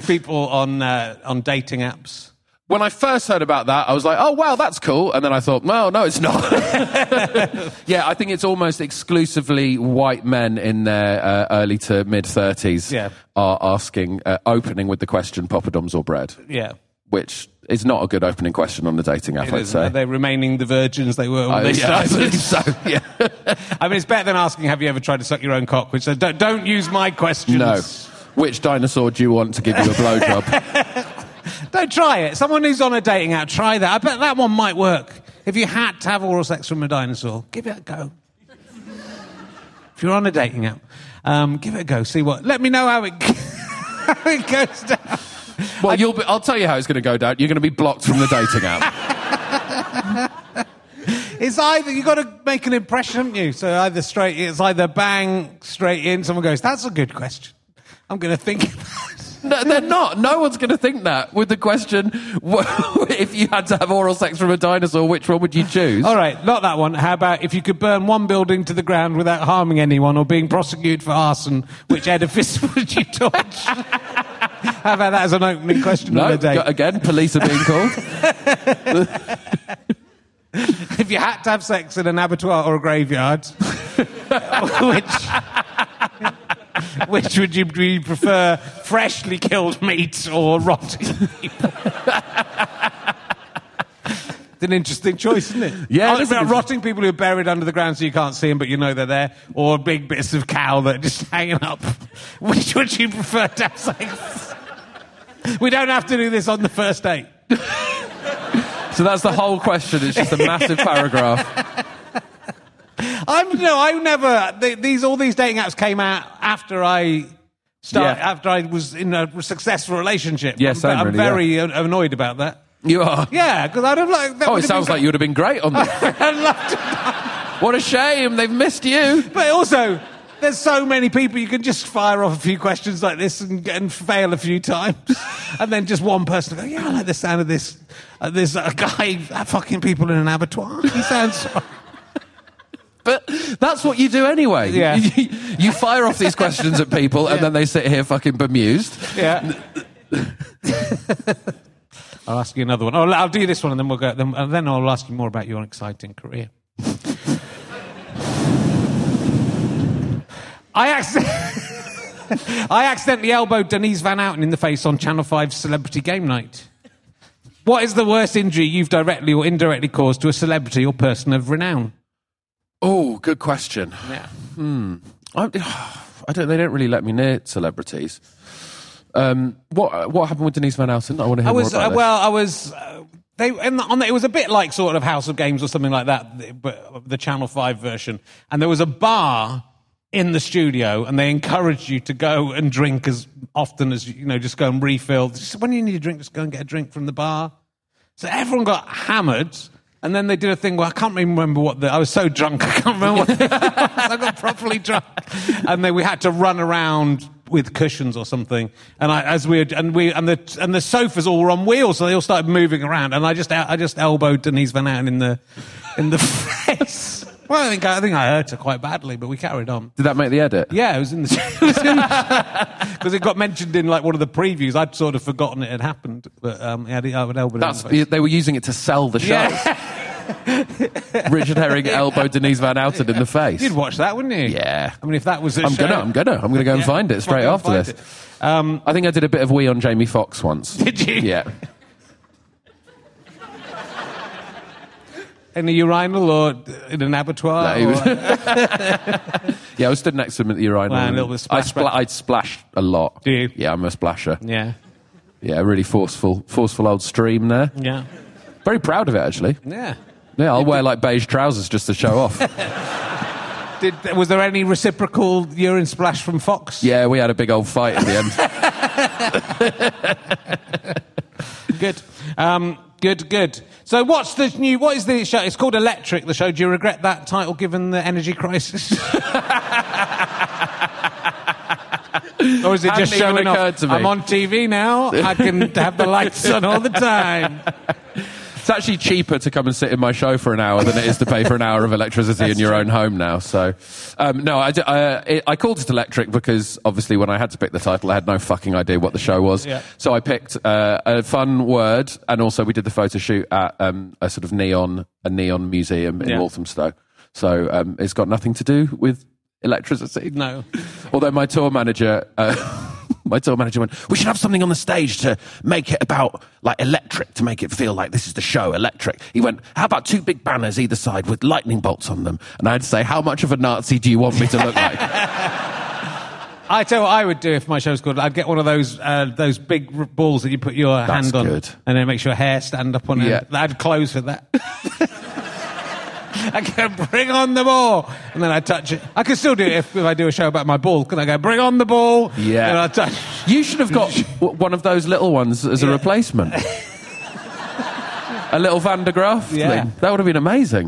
people on uh, on dating apps? When I first heard about that, I was like, oh, wow, that's cool. And then I thought, no, no, it's not. Yeah, I think it's almost exclusively white men in their uh, early to mid-thirties yeah. are asking, uh, opening with the question, poppadoms or bread? Yeah. Which is not a good opening question on the dating app, It I'd is, say. Are they remaining the virgins they were when Uh, they yeah, I started? believe so, yeah. I mean, it's better than asking, have you ever tried to suck your own cock? Which so don't, don't use my questions. No. Which dinosaur do you want to give you a blowjob? Don't try it. Someone who's on a dating app, try that. I bet that one might work. If you had to have oral sex from a dinosaur, give it a go. If you're on a dating app, um, give it a go. See what. Let me know how it, how it goes down. Well, I, you'll be, I'll tell you how it's going to go down. You're going to be blocked from the dating app. It's either you've got to make an impression, haven't you? So either straight, it's either bang straight in. Someone goes, "That's a good question. I'm going to think about it." No, they're not. No one's going to think that with the question, if you had to have oral sex from a dinosaur, which one would you choose? All right, not that one. How about if you could burn one building to the ground without harming anyone or being prosecuted for arson, which edifice would you torch? How about that as an opening question no, on the day? Again, police are being called. If you had to have sex in an abattoir or a graveyard, which... Which would you, do you prefer, freshly killed meat or rotting people? It's an interesting choice, isn't it? Yeah. Oh, about rotting people who are buried under the ground so you can't see them, but you know they're there, or big bits of cow that are just hanging up. Which would you prefer to have sex? We don't have to do this on the first date. So that's the whole question. It's just a massive paragraph. I'm no, I never. They, these all these dating apps came out after I started, Yeah. after I was in a successful relationship. Yes, I'm, same, I'm really, very yeah. an- annoyed about that. You are? Yeah, because I'd have like. That Oh, would it have sounds been like you would have been great on that. I'd love to. What a shame. They've missed you. But also, there's so many people you can just fire off a few questions like this and, and fail a few times, and then just one person go, "Yeah, I like the sound of this. Uh, this uh, guy uh, fucking people in an abattoir. He sounds." But that's what you do anyway. Yeah. You, you fire off these questions at people, and then they sit here fucking bemused. Yeah. I'll ask you another one. Oh, I'll do this one, and then we'll go. Then, and then I'll ask you more about your exciting career. I acc- I accidentally elbowed Denise Van Outen in the face on Channel five's Celebrity Game Night. What is the worst injury you've directly or indirectly caused to a celebrity or person of renown? Oh, good question. Yeah. Hmm. I, I don't. They don't really let me near celebrities. Um, what What happened with Denise Van Outen? I want to hear I was more about uh, this. well. I was. Uh, they and on the, it was a bit like sort of House of Games or something like that, but the Channel Five version. And there was a bar in the studio, and they encouraged you to go and drink as often as you know, just go and refill. Just, when you need a drink, just go and get a drink from the bar. So everyone got hammered. And then they did a thing where I can't even remember what the... I was so drunk, I can't remember what the... I got properly drunk. And then we had to run around with cushions or something. And I, as we... And we and the and the sofas all were on wheels, so they all started moving around. And I just I just elbowed Denise Van Outen in the in the face. Well, I think I think I hurt her quite badly, but we carried on. Did that make the edit? Yeah, it was in the... Because it got mentioned in like one of the previews. I'd sort of forgotten it had happened. But um, I, had, I would elbow her in That's the face. they were using it to sell the show. Yeah. Richard Herring elbowed Denise Van Outen in the face. You'd watch that, wouldn't you? Yeah. I mean, if that was a I'm show... gonna, I'm gonna, I'm gonna go and Yeah, find it straight fucking after find this. it. Um, I think I did a bit of wee on Jamie Foxx once. Did you? Yeah. in a urinal or in an abattoir? No, he was- or- Yeah, I was stood next to him at the urinal. Wow, a and little bit I splash back. I'd splash a lot. Do you? Yeah, I'm a splasher. yeah. Yeah, really forceful, forceful old stream there. Yeah. Very proud of it, actually. Yeah. Yeah, I'll wear like beige trousers just to show off. Did, was there any reciprocal urine splash from Fox? Yeah, we had a big old fight at the end. Good. Um, good, good. So what's the new... What is the show? It's called Electric, the show. Do you regret that title given the energy crisis? Or is it just Hadn't even showing off? occurred to me. I'm on T V now. I can have the lights on all the time. It's actually cheaper to come and sit in my show for an hour than it is to pay for an hour of electricity in your true. own home now. So, um, no, I, I, I called it Electric because obviously when I had to pick the title, I had no fucking idea what the show was. Yeah. So I picked uh, a fun word, and also we did the photo shoot at um, a sort of neon, a neon museum in Yeah. Walthamstow. So um, it's got nothing to do with electricity. No. Although my tour manager, uh, my tour manager went, we should have something on the stage to make it about like electric, to make it feel like this is the show, Electric. He went, how about two big banners either side with lightning bolts on them? And I had to say, how much of a Nazi do you want me to look like? I tell you what I would do if my show's called. I'd get one of those uh, those big r- balls that you put your That's hand on, good. and then it makes your hair stand up on it. Yeah. I'd close for that. I go, bring on the ball, and then I touch it. I could still do it if, if I do a show about my ball. Can I go, bring on the ball? Yeah. And I touch. You should have got w- one of those little ones as a Yeah. replacement. A little Van de Graaff Yeah. thing. That would have been amazing.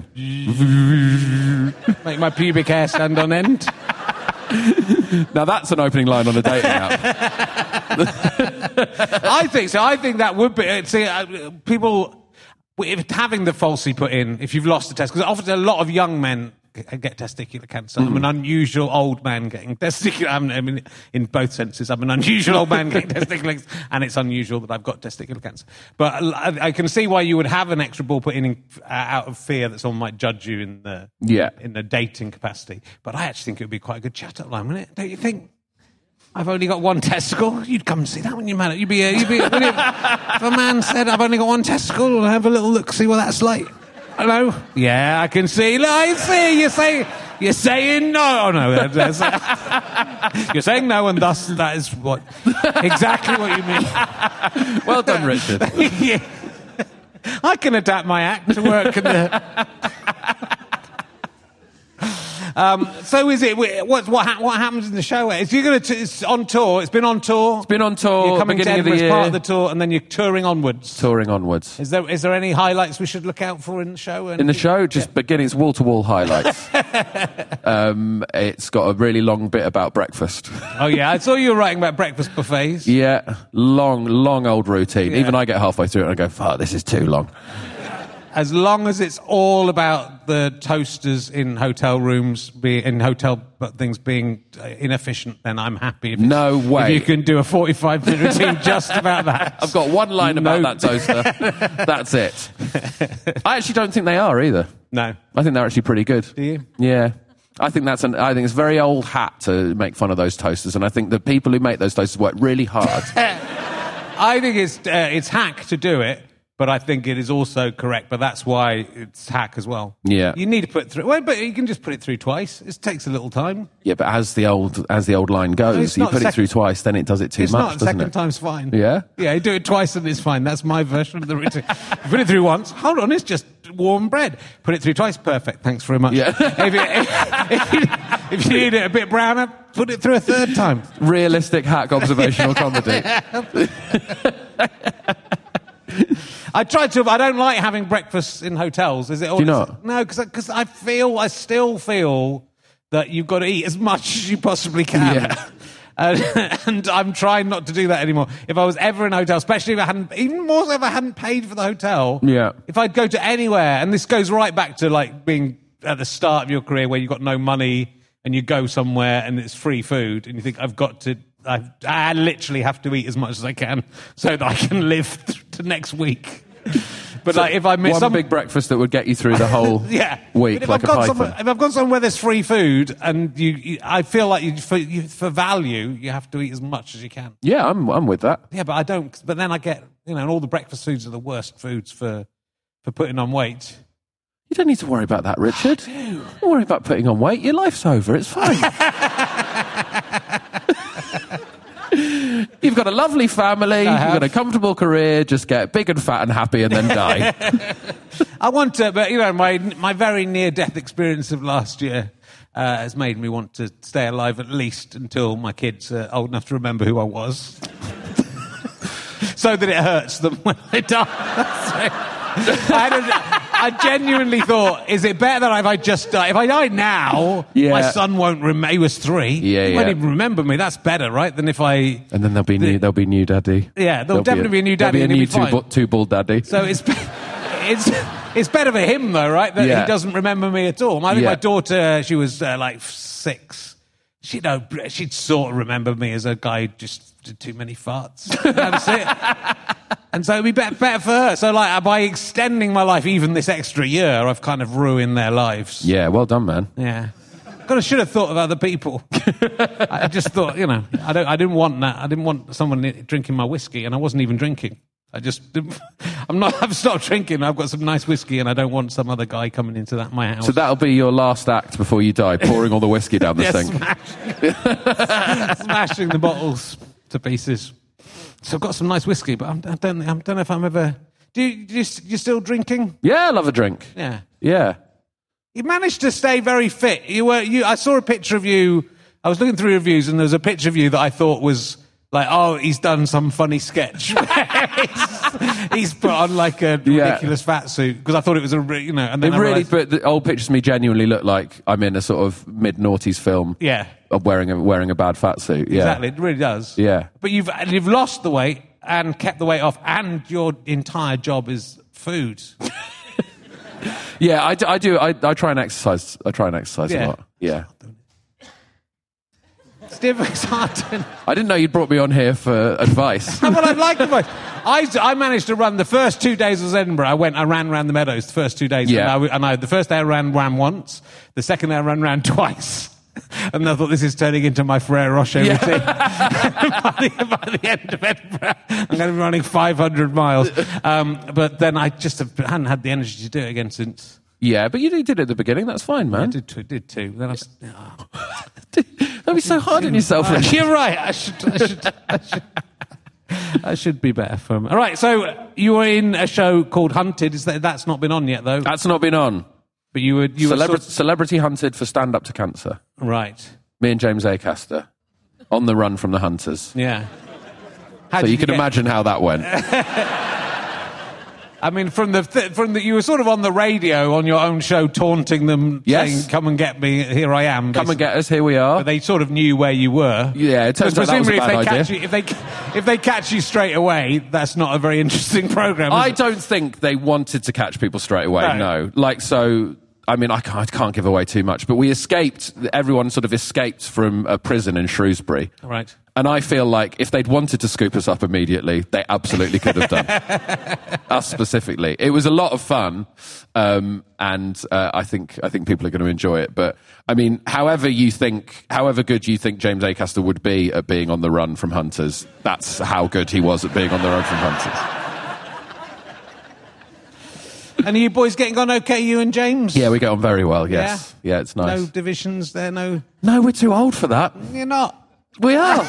Make my pubic hair stand on end. Now that's an opening line on a dating app. I think so. I think that would be. uh, See, uh, people if having the falsy put in if you've lost the test, because often a lot of young men g- get testicular cancer. I'm an unusual old man getting testicular. I mean, in both senses, I'm an unusual old man getting testicular cancer, and it's unusual that I've got testicular cancer. But I, I can see why you would have an extra ball put in, in uh, out of fear that someone might judge you in the Yeah. in the dating capacity. But I actually think it would be quite a good chat-up line, wouldn't it? Don't you think? I've only got one testicle. You'd come and see that when you're mad. You'd be, uh, you'd be. If a man said, "I've only got one testicle," and have a little look, see what that's like. Hello. Yeah, I can see. Look, I see. You say. You're saying no. Oh no. That's, that's, you're saying no, and thus that is what exactly what you mean. Well done, Richard. Yeah. I can adapt my act to work in the. Um, so is it? What what, ha- what happens in the show? Is you going to? It's on tour. It's been on tour. It's been on tour. You're coming to beginning of Edinburgh the as part year. of the tour, and then you're touring onwards. Touring onwards. Is there is there any highlights we should look out for in the show? In the show, just beginning, it's wall-to-wall highlights. um, it's got a really long bit about breakfast. Oh yeah, I saw you were writing about breakfast buffets. Yeah, long, long old routine. Yeah. Even I get halfway through it and I go, fuck, this is too long. As long as it's all about the toasters in hotel rooms, be, in hotel things being uh, inefficient, then I'm happy. If it's- No way. If you can do a forty-five minute routine just about that. I've got one line about No. that toaster. That's it. I actually don't think they are either. No. I think they're actually pretty good. Do you? Yeah. I think that's an. I think it's very old hat to make fun of those toasters, and I think the people who make those toasters work really hard. I think it's uh, it's hack to do it, but I think it is also correct. But that's why it's hack as well. Yeah. You need to put it through. Well, but you can just put it through twice. It takes a little time. Yeah, but as the old as the old line goes, It's you not put sec- it through twice, then it does it too It's much, not. doesn't Second it? time's fine. Yeah? Yeah, you do it twice and it's fine. That's my version of the routine. You put it through once. Hold on, it's just warm bread. Put it through twice. Perfect. Thanks very much. Yeah. if, you, if, if, you, if you need it a bit browner, put it through a third time. Realistic hack observational comedy. I tried to. I don't like having breakfast in hotels. Is it? All, Do you not? No, because I feel. I still feel that you've got to eat as much as you possibly can. Yeah. Uh, and I'm trying not to do that anymore. If I was ever in a hotel, especially if I hadn't, even more so if I hadn't paid for the hotel. Yeah. If I'd go to anywhere, and this goes right back to like being at the start of your career where you've got no money and you go somewhere and it's free food and you think, I've got to, I, I literally have to eat as much as I can so that I can live to next week. But So like, if I miss one some big breakfast that would get you through the whole yeah. week, But if like I've a gone python. somewhere, if I've gone somewhere there's free food, and you, you I feel like you, for, you, for value, you have to eat as much as you can. Yeah, I'm I'm with that. Yeah, but I don't. But then I get, you know, and all the breakfast foods are the worst foods for for putting on weight. You don't need to worry about that, Richard. Don't worry about putting on weight. Your life's over. It's fine. You've got a lovely family. You've have. got a comfortable career. Just get big and fat and happy and then die. I want to, but you know, my my very near death experience of last year uh, has made me want to stay alive at least until my kids are old enough to remember who I was, so that it hurts them when they die. So, I, had a, I genuinely thought, is it better that if I just die? If I die now, Yeah. my son won't remember. He was three. Yeah, he won't yeah. even remember me. That's better, right? Than if I. And then there'll be new. There'll be new daddy. Yeah, there'll definitely be a new daddy There'll and be a he'll new be fine. two, bu- two bald daddy. So it's it's it's better for him though, right? That Yeah. he doesn't remember me at all. I think Yeah. my daughter, she was uh, like six. She know she'd sort of remember me as a guy who just did too many farts. That's it. And so it'd be better, better for her. So like by extending my life even this extra year, I've kind of ruined their lives. Yeah, well done, man. Yeah. God, I should have thought of other people. I just thought, you know, I don't. I didn't want that. I didn't want someone drinking my whiskey, and I wasn't even drinking. I just, didn't, I'm not. I've stopped drinking. I've got some nice whiskey, and I don't want some other guy coming into that my house. So that'll be your last act before you die, pouring all the whiskey down the Yeah, sink. smashing, smashing the bottles to pieces. So I've got some nice whiskey, but I'm, I don't. I don't know if I'm ever. Do you? Do you you still drinking? Yeah, I love a drink. Yeah. Yeah. You managed to stay very fit. You were. You. I saw a picture of you. I was looking through reviews, and there was a picture of you that I thought was like, oh, he's done some funny sketch. he's, he's put on like a Yeah. ridiculous fat suit because I thought it was a, re- you know. And then It I really, realised- but the old pictures of me genuinely look like I'm in a sort of mid-noughties film. Yeah. Of wearing a wearing a bad fat suit. Yeah. Exactly, it really does. Yeah. But you've you've lost the weight and kept the weight off, and your entire job is food. Yeah, I, d- I do. I, I try and exercise. I try and exercise Yeah. a lot. Yeah. It's difficult. It's hard to... I didn't know you'd brought me on here for advice. Well, I'd like advice. I, I managed to run the first two days of Edinburgh. I went, I ran around the meadows the first two days. Yeah. And, I, and I, the first day I ran, ran once. The second day I ran, ran twice. And I thought, this is turning into my Ferrero Rocher Yeah. routine. by, the, by the end of Edinburgh, I'm going to be running five hundred miles. Um, but then I just have, hadn't had the energy to do it again since. Yeah, but you did it at the beginning. That's fine, I man. did two. Did two. Then I was, oh. Don't be so hard on yourself, Rich. You're right. I should. I should. I should. I should be better for him. All right. So you were in a show called Hunted. Is that that's not been on yet though? That's not been on. But you were you Celebra- were sort Celebrity Hunted for Stand Up to Cancer. of, right. Me and James Acaster on the run from the hunters. Yeah. How So did you can get- imagine how that went. I mean, from the th- from the you were sort of on the radio on your own show, taunting them, Yes. saying, "Come and get me. Here I am." Come and basically. get us. Here we are. But they sort of knew where you were. Yeah, it turns Because out that was a presumably bad if they idea. catch you, if they if they catch you straight away, that's not a very interesting program. is I it? don't think they wanted to catch people straight away, No. no. Like, so, I mean, I can't, I can't give away too much, but we escaped, everyone sort of escaped from a prison in Shrewsbury. Right. And I feel like if they'd wanted to scoop us up immediately, they absolutely could have done. Us specifically. It was a lot of fun, um, and uh, I think I think people are going to enjoy it. But, I mean, however you think, however good you think James Acaster would be at being on the run from hunters, that's how good he was at being on the run from hunters. And are you boys getting on okay, you and James? Yeah, we get on very well, yes. Yeah? Yeah, it's nice. No divisions there, no... No, we're too old for that. You're not. We are.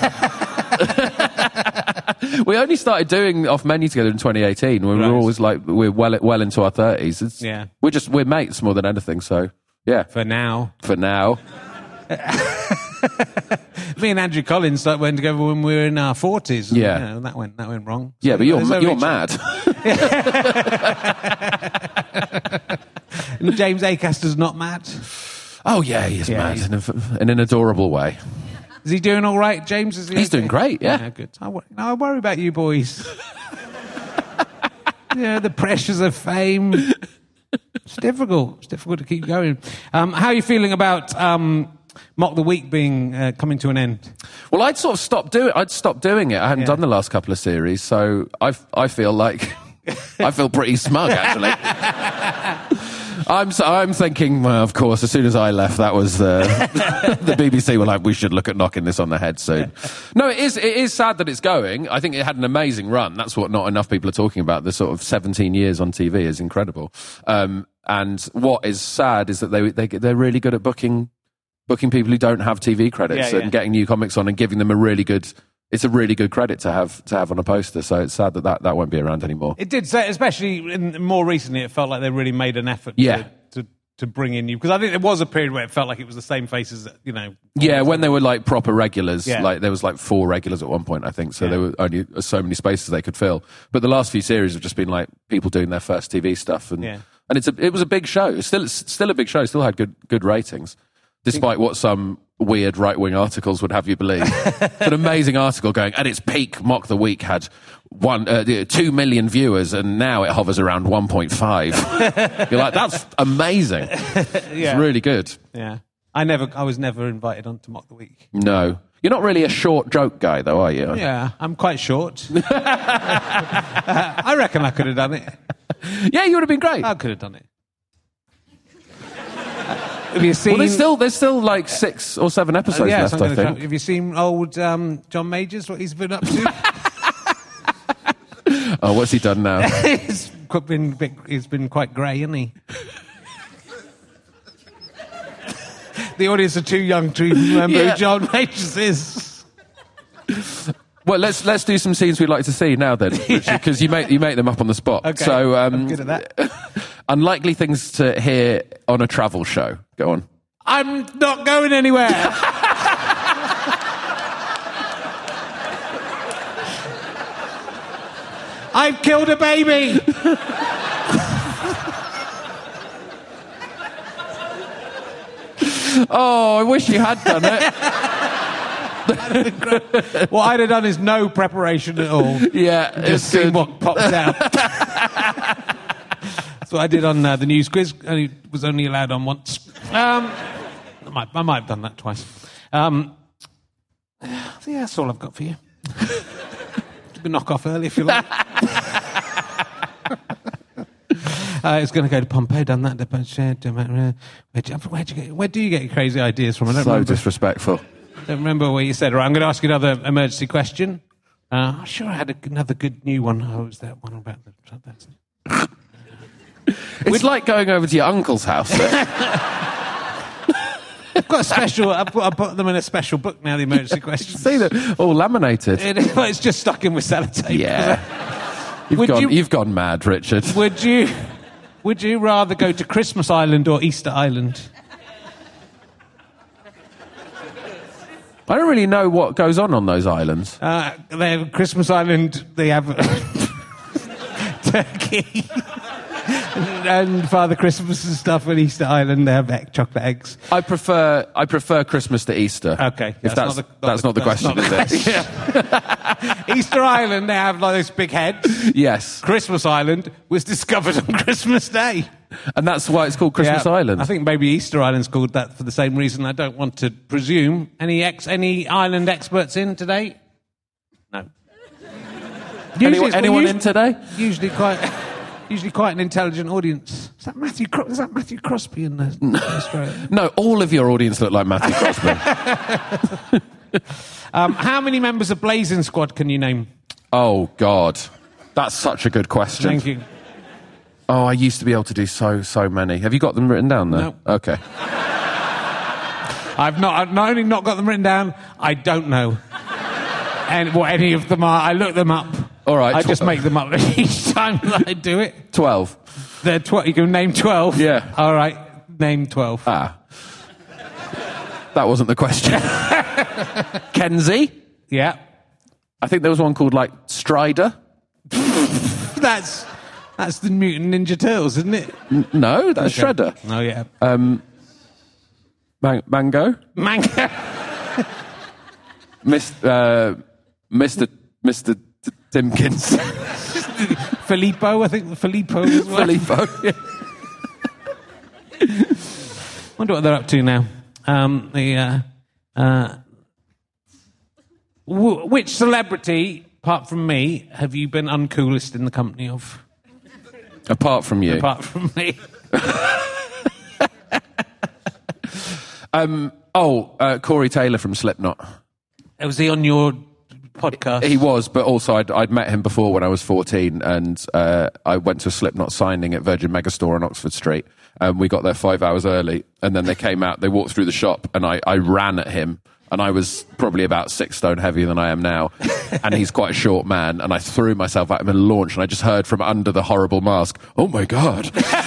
We only started doing off menu together in twenty eighteen. We Right. were always like we're well well into our thirties. It's, Yeah. we're just we're mates more than anything. So yeah, For now. for now. Me and Andrew Collins like, went together when we were in our forties. and, Yeah. you know, that went that went wrong. Yeah, So but you're there's no you're reach- mad. And James Acaster's not mad. Oh yeah, he is Yeah, mad he's- in, a, in an adorable way. Is he doing all right, James? Is he He's okay? doing great, yeah. good. I, wor- no, I worry about you boys. Yeah, the pressures of fame. It's difficult. It's difficult to keep going. Um, how are you feeling about um, Mock the Week being uh, coming to an end? Well, I'd sort of stopped doing. I'd stopped doing it. I hadn't Yeah. done the last couple of series, so I I feel like I feel pretty smug actually. I'm so, I'm thinking, well, of course, as soon as I left, that was uh, the B B C were like, we should look at knocking this on the head soon. No, it is it is sad that it's going. I think it had an amazing run. That's what not enough people are talking about. The sort of seventeen years on T V is incredible. Um, and what is sad is that they they they're really good at booking booking people who don't have T V credits Yeah, and yeah. getting new comics on and giving them a really good. It's a really good credit to have to have on a poster. So it's sad that that, that won't be around anymore. It did, say, especially in, more recently, it felt like they really made an effort Yeah. to, to, to bring in you. Because I think there was a period where it felt like it was the same faces, you know. Yeah, when they were like proper regulars, Yeah. like there was like four regulars at one point, I think. So Yeah. there were only so many spaces they could fill. But the last few series have just been like people doing their first T V stuff, and Yeah. and it's a, it was a big show. It's still it's still a big show. Still had good good ratings, despite what some weird right-wing articles would have you believe. It's an amazing article going, at its peak, Mock the Week had one, uh, two million viewers, and now it hovers around one point five. You're like, that's amazing. Yeah. It's really good. Yeah. I never, I was never invited on to Mock the Week. No. You're not really a short joke guy, though, are you? Yeah, I'm quite short. uh, I reckon I could have done it. Yeah, you would have been great. I could have done it. Have you seen? Well, there's still there's still like six or seven episodes uh, yeah, left, so I think. try, have you seen old um, John Majors? What he's been up to? Oh, what's he done now? he's been bit, he's been quite grey, hasn't he? The audience are too young to even remember Yeah. who John Majors is. Well, let's let's do some scenes we'd like to see now, then, because you make you make them up on the spot. Okay, so, um, I'm good at that. Unlikely things to hear on a travel show. Go on. I'm not going anywhere. I've killed a baby. Oh, I wish you had done it. What I'd have done is no preparation at all. Yeah, Just it's see good. what pops out. That's what I did on uh, the news quiz. Only was only allowed on once. Um, I might, I might have done that twice. Um, so yeah, that's all I've got for you. You can knock off early if you like. Uh, it's going to go to Pompeii, done that. Where do, where, do you get, where do you get your crazy ideas from? I don't So remember. disrespectful. Don't remember what you said. Right, I'm going to ask you another emergency question. Uh, I'm sure I had a, another good new one. Oh, was that one about the... That's it. It's like going over to your uncle's house. I've got a special... I've put, I've put them in a special book now, the emergency questions. See them all laminated. It, it's just stuck in with sellotape. Yeah. You've Would gone, you- you've gone mad, Richard. Would you... Would you rather go to Christmas Island or Easter Island? I don't really know what goes on on those islands. Uh, they have Christmas Island, they have turkey and, and Father Christmas and stuff, and Easter Island, they have egg, chocolate eggs. I prefer I prefer Christmas to Easter. Okay. If that's, not the, that's not the that's question, not the is it? question. Easter Island, they have like those big heads. Yes. Christmas Island was discovered on Christmas Day. And that's why it's called Christmas Yeah, Island. I think maybe Easter Island's called that for the same reason. I don't want to presume. Any ex, any island experts in today? No. Anyone, Usually it's- anyone usually- in today? Usually quite, usually quite an intelligent audience. Is that Matthew? Cro- is that Matthew Crosby in the, in Australia? No, all of your audience look like Matthew Crosby. Um, how many members of Blazing Squad can you name? Oh, God. That's such a good question. Thank you. Oh, I used to be able to do so, so many. Have you got them written down there? No. Okay. I've not, I've not only not got them written down, I don't know and what any of them are. I look them up. All right, I tw- just make them up each time that I do it. Twelve. They're tw- you can name twelve. Yeah. All right. Name twelve. Ah. That wasn't the question. Kenzie. Yeah. I think there was one called, like, Strider. That's that's the Mutant Ninja Turtles, isn't it? N- no, that's Okay. Shredder. Oh yeah. Um, Man- Mango. Mango. Miss, uh, Mister Mister T- Timkins. Filippo, I think Filippo as well. Filippo. Yeah. Wonder what they're up to now. Um, the uh, uh, w- which celebrity, apart from me, have you been uncoolest in the company of? Apart from you. Apart from me. Um, oh, uh, Corey Taylor from Slipknot. Was he on your podcast? He was, but also I'd, I'd met him before when I was fourteen, and uh, I went to a Slipknot signing at Virgin Megastore on Oxford Street. Um, we got there five hours early, and then they came out, they walked through the shop, and I, I ran at him, and I was probably about six stone heavier than I am now, and he's quite a short man, and I threw myself at him and launched, and I just heard from under the horrible mask, "Oh my God."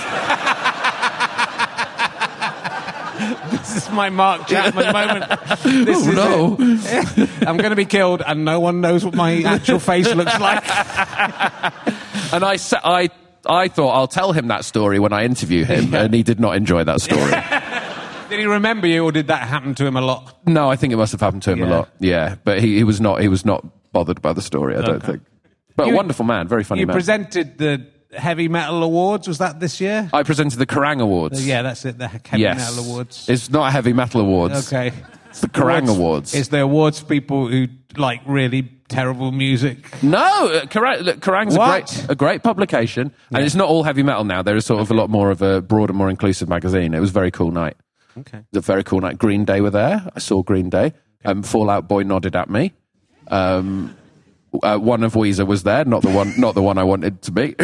This is my Mark Chapman moment. This Oh, is no. it. I'm going to be killed, and no one knows what my actual face looks like. And I, sa- I, I thought I'll tell him that story when I interview him, Yeah. and he did not enjoy that story. Did he remember you, or did that happen to him a lot? No, I think it must have happened to him Yeah. a lot. Yeah, but he, he was not he was not bothered by the story, I don't Okay. think. But You- a wonderful man, very funny You man. presented the Heavy Metal Awards, was that this year? I presented the Kerrang Awards. Yeah, that's it, the Heavy yes. Metal Awards. It's not a Heavy Metal Awards. Okay. It's the Kerrang Awards. It's the awards for people who like really terrible music. No, uh, Kerrang, look, Kerrang's a What? great, a great publication, and it's not all heavy metal now. There is sort of a lot more of a broader, more inclusive magazine. It was a very cool night. Okay. It was a very cool night. Green Day were there. I saw Green Day. Um, Fall Out Boy nodded at me. Um, uh, one of Weezer was there, not the one, not the one I wanted to be.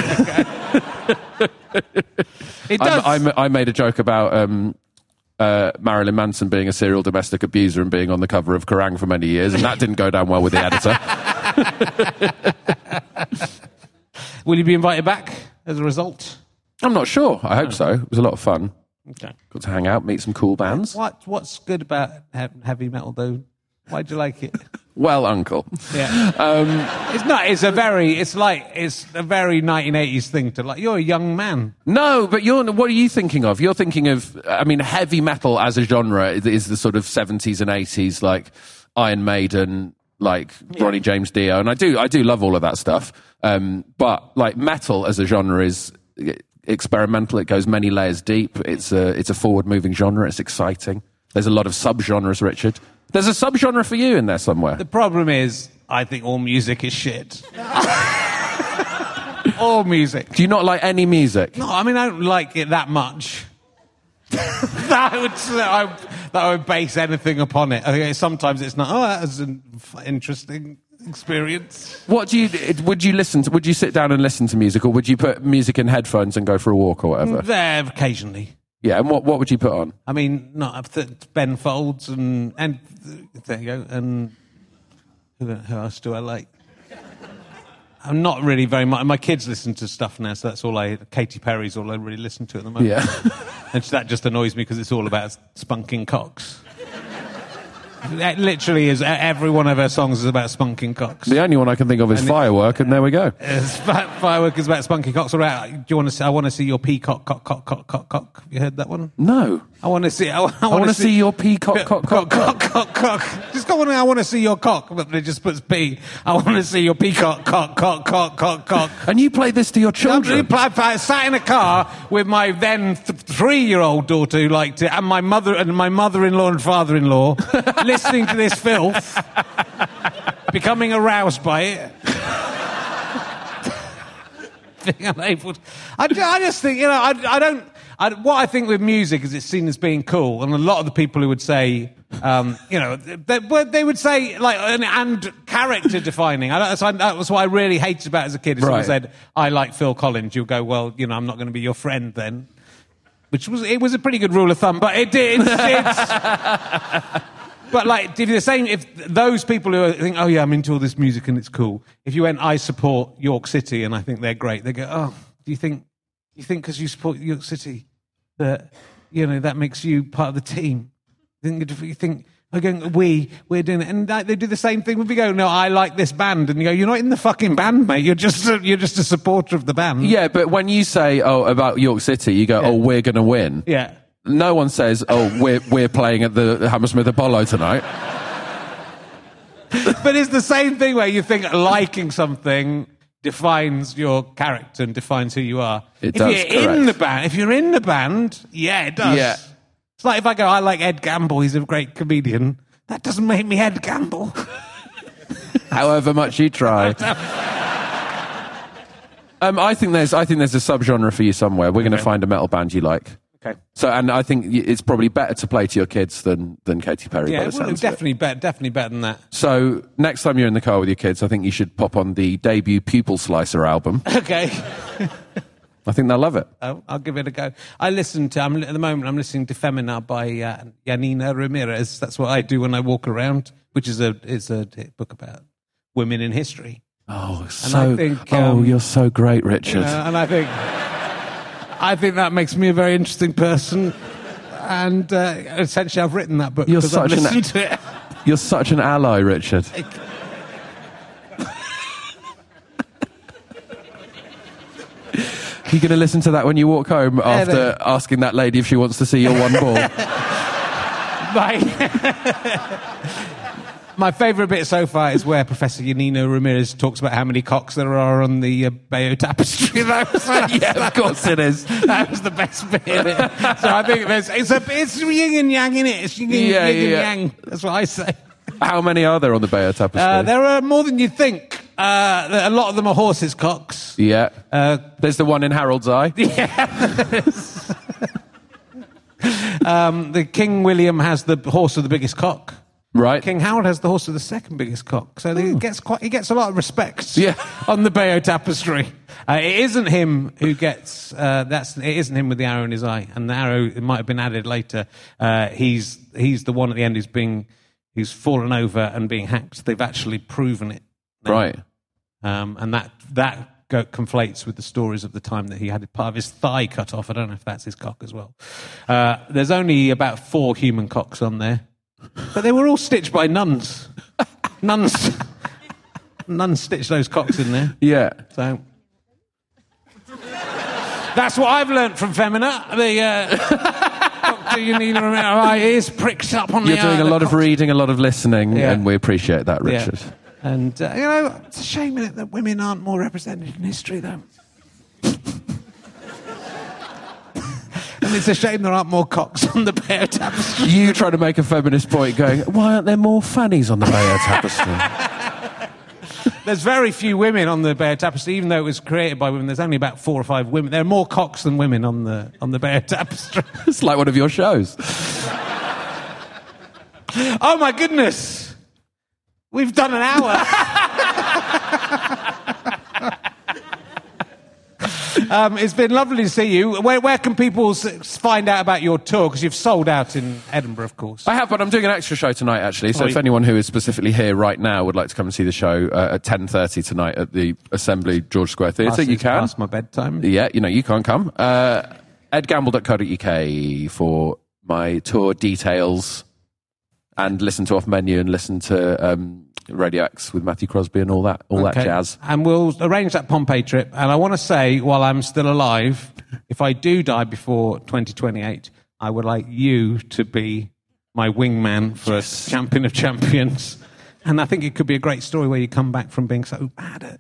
It does. I, I, I made a joke about um, uh, Marilyn Manson being a serial domestic abuser and being on the cover of Kerrang for many years, and that didn't go down well with the editor. Will you be invited back as a result? I'm not sure. I hope so. It was a lot of fun. Okay. Got to hang out, meet some cool bands. What What's good about he- heavy metal, though? Why do you like it? Well, Uncle. Yeah. Um, it's not. It's a very. It's like. It's a very nineteen eighties thing to like. You're a young man. No, but you're. What are you thinking of? You're thinking of. I mean, heavy metal as a genre is, is the sort of seventies and eighties, like Iron Maiden, like Yeah. Ronnie James Dio, and I do. I do love all of that stuff. Um, but like metal as a genre is experimental. It goes many layers deep. It's a. It's a forward-moving genre. It's exciting. There's a lot of subgenres, Richard. There's a subgenre for you in there somewhere. The problem is, I think all music is shit. All music. Do you not like any music? No, I mean I don't like it that much. that would I, that I would base anything upon it. I think sometimes it's not. Oh, that was an f- interesting experience. What do you? Would you listen to? Would you sit down and listen to music, or would you put music in headphones and go for a walk or whatever? There occasionally. Yeah, and what what would you put on? I mean, not I've th- Ben Folds and and there you go. And who, who else do I like? I'm not really very much. My kids listen to stuff now, so that's all I. Katy Perry's all I really listen to at the moment. Yeah. And that just annoys me because it's all about spunking cocks. It literally is. Every one of her songs is about spunking cocks. The only one I can think of is And it- Firework, and there we go. It's about- Firework is about spunking cocks. All right, do you want to see? I want to see your peacock cock cock cock cock cock. Have you heard that one? No. I want to see. I, I I want to see your peacock cock cock cock cock. cock cock. Just go on. I want to see your cock, but it just puts P. I want to see your peacock cock cock cock cock cock. And you play this to your I'm children? I sat in a car with my then th- three-year-old daughter who liked it, and my mother and my mother-in-law and father-in-law, listening to this filth, becoming aroused by it. Being unable to, I, ju- I just think, you know, I, I don't. I, what I think with music is it's seen as being cool, and a lot of the people who would say, um, you know, they, they would say like and, and character defining. I, so I, that was what I really hated about it as a kid. If someone Right. said, "I like Phil Collins," you'll go, "Well, you know, I'm not going to be your friend then," which was it was a pretty good rule of thumb, but it did. It's, it's, but like, if the same, if those people who think, "Oh yeah, I'm into all this music and it's cool," if you went, "I support York City and I think they're great," they go, "Oh, do you think?" You think because you support York City that, you know, that makes you part of the team? You think, you think we're going, we, we're doing it. And like, they do the same thing when we go, no, I like this band. And you go, you're not in the fucking band, mate. You're just a, you're just a supporter of the band. Yeah, but when you say, oh, about York City, you go, Yeah. oh, we're going to win. Yeah. No one says, oh, we're, we're playing at the Hammersmith Apollo tonight. But it's the same thing where you think liking something defines your character and defines who you are. It if does, you're in correct. the band, if you're in the band, yeah, it does. Yeah. It's like if I go, I like Ed Gamble, he's a great comedian. That doesn't make me Ed Gamble. However much you try. um, I think there's, I think there's a subgenre for you somewhere. We're going to Okay. find a metal band you like. Okay. So, and I think y- it's probably better to play to your kids than than Katy Perry. by Yeah, the well, sounds of it. definitely better, definitely better than that. So next time you're in the car with your kids, I think you should pop on the debut Pupil Slicer album. Okay. I think they'll love it. I'll, I'll give it a go. I listen to, I'm, at the moment, I'm listening to Femina by uh, Yanina Ramirez. That's what I do when I walk around, which is a is a book about women in history. Oh, And so I think, oh, um, you're so great, Richard. Uh, and I think, I think that makes me a very interesting person. And uh, essentially, I've written that book You're because I've such an- listened to it. You're such an ally, Richard. You're going to listen to that when you walk home after no. asking that lady if she wants to see your one ball. my my favourite bit so far is where Professor Yanino Ramirez talks about how many cocks there are on the uh, Bayeux Tapestry. That was, Yeah, of course it is. That was the best bit in it. So I think there's, it's a it's yin and yang in it. It's yin, Yeah, yin yeah. and yang. That's what I say. How many are there on the Bayeux Tapestry? Uh, there are more than you think. Uh, a lot of them are horses' cocks. yeah. Uh, There's the one in Harold's Eye. um, the King William has the horse with the biggest cock. Right. King Howard has the horse with the second biggest cock, so he gets quite he gets a lot of respect. Yeah. on the Bayeux Tapestry. Uh, it isn't him who gets uh, that's it isn't him with the arrow in his eye, and the arrow it might have been added later. Uh, he's he's the one at the end who's being who's fallen over and being hacked. They've actually proven it, now. Right. Um, and that that go, conflates with the stories of the time that he had part of his thigh cut off. I don't know if that's his cock as well. Uh, there's only about four human cocks on there. But they were all stitched by nuns. nuns. Nuns stitched those cocks in there. Yeah. So that's what I've learnt from Femina. The uh, Doctor Yanino Ramirez, my ears pricked up on You're the. doing uh, a the lot of cocks. reading, a lot of listening, Yeah. and we appreciate that, Richard. Yeah. And uh, you know, it's a shame innit, that women aren't more represented in history, though. And it's a shame there aren't more cocks on the Bayeux Tapestry. You try to make a feminist point going, why aren't there more fannies on the Bayeux Tapestry? There's very few women on the Bayeux Tapestry, even though it was created by women. There's only about four or five women. There are more cocks than women on the on the Bayeux Tapestry. It's like one of your shows. Oh my goodness, we've done an hour. Um, it's been lovely to see you. Where, where can people s- find out about your tour? Because you've sold out in Edinburgh, of course. I have, but I'm doing an extra show tonight, actually. So Oh, if you- anyone who is specifically here right now would like to come and see the show uh, at ten thirty tonight at the Assembly George Square Theatre, Past- you it's can. Past my bedtime. Yeah, you know, you can't come. Uh, ed gamble dot co dot uk for my tour details, and listen to Off Menu and listen to um, Radio X with Matthew Crosby and all that, all that Okay. jazz. And we'll arrange that Pompeii trip. And I want to say, while I'm still alive, if I do die before twenty twenty-eight, I would like you to be my wingman for Champion of Champions. And I think it could be a great story where you come back from being so bad at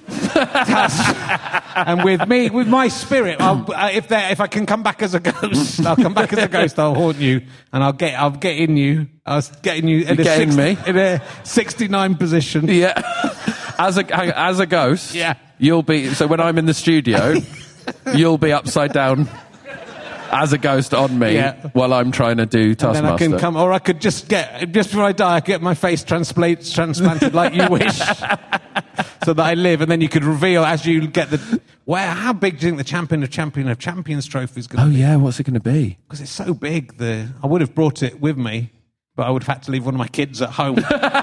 and with me, with my spirit, I'll, uh, if there, if I can come back as a ghost, I'll come back as a ghost. I'll haunt you, and I'll get, I'll get in you. I'll get in you in You're a, getting sixty, me? in a sixty-nine position. Yeah. As a as a ghost, Yeah. you'll be. So when I'm in the studio, you'll be upside down as a ghost on me Yeah. while I'm trying to do And then Taskmaster. I can come, or I could just get, just before I die, I could get my face transplant, transplanted like you wish, so that I live, and then you could reveal as you get the. Wow, how big do you think the Champion of Champion of Champions trophy is going to Oh be? yeah, what's it going to be? Because it's so big. The I would have brought it with me, but I would have had to leave one of my kids at home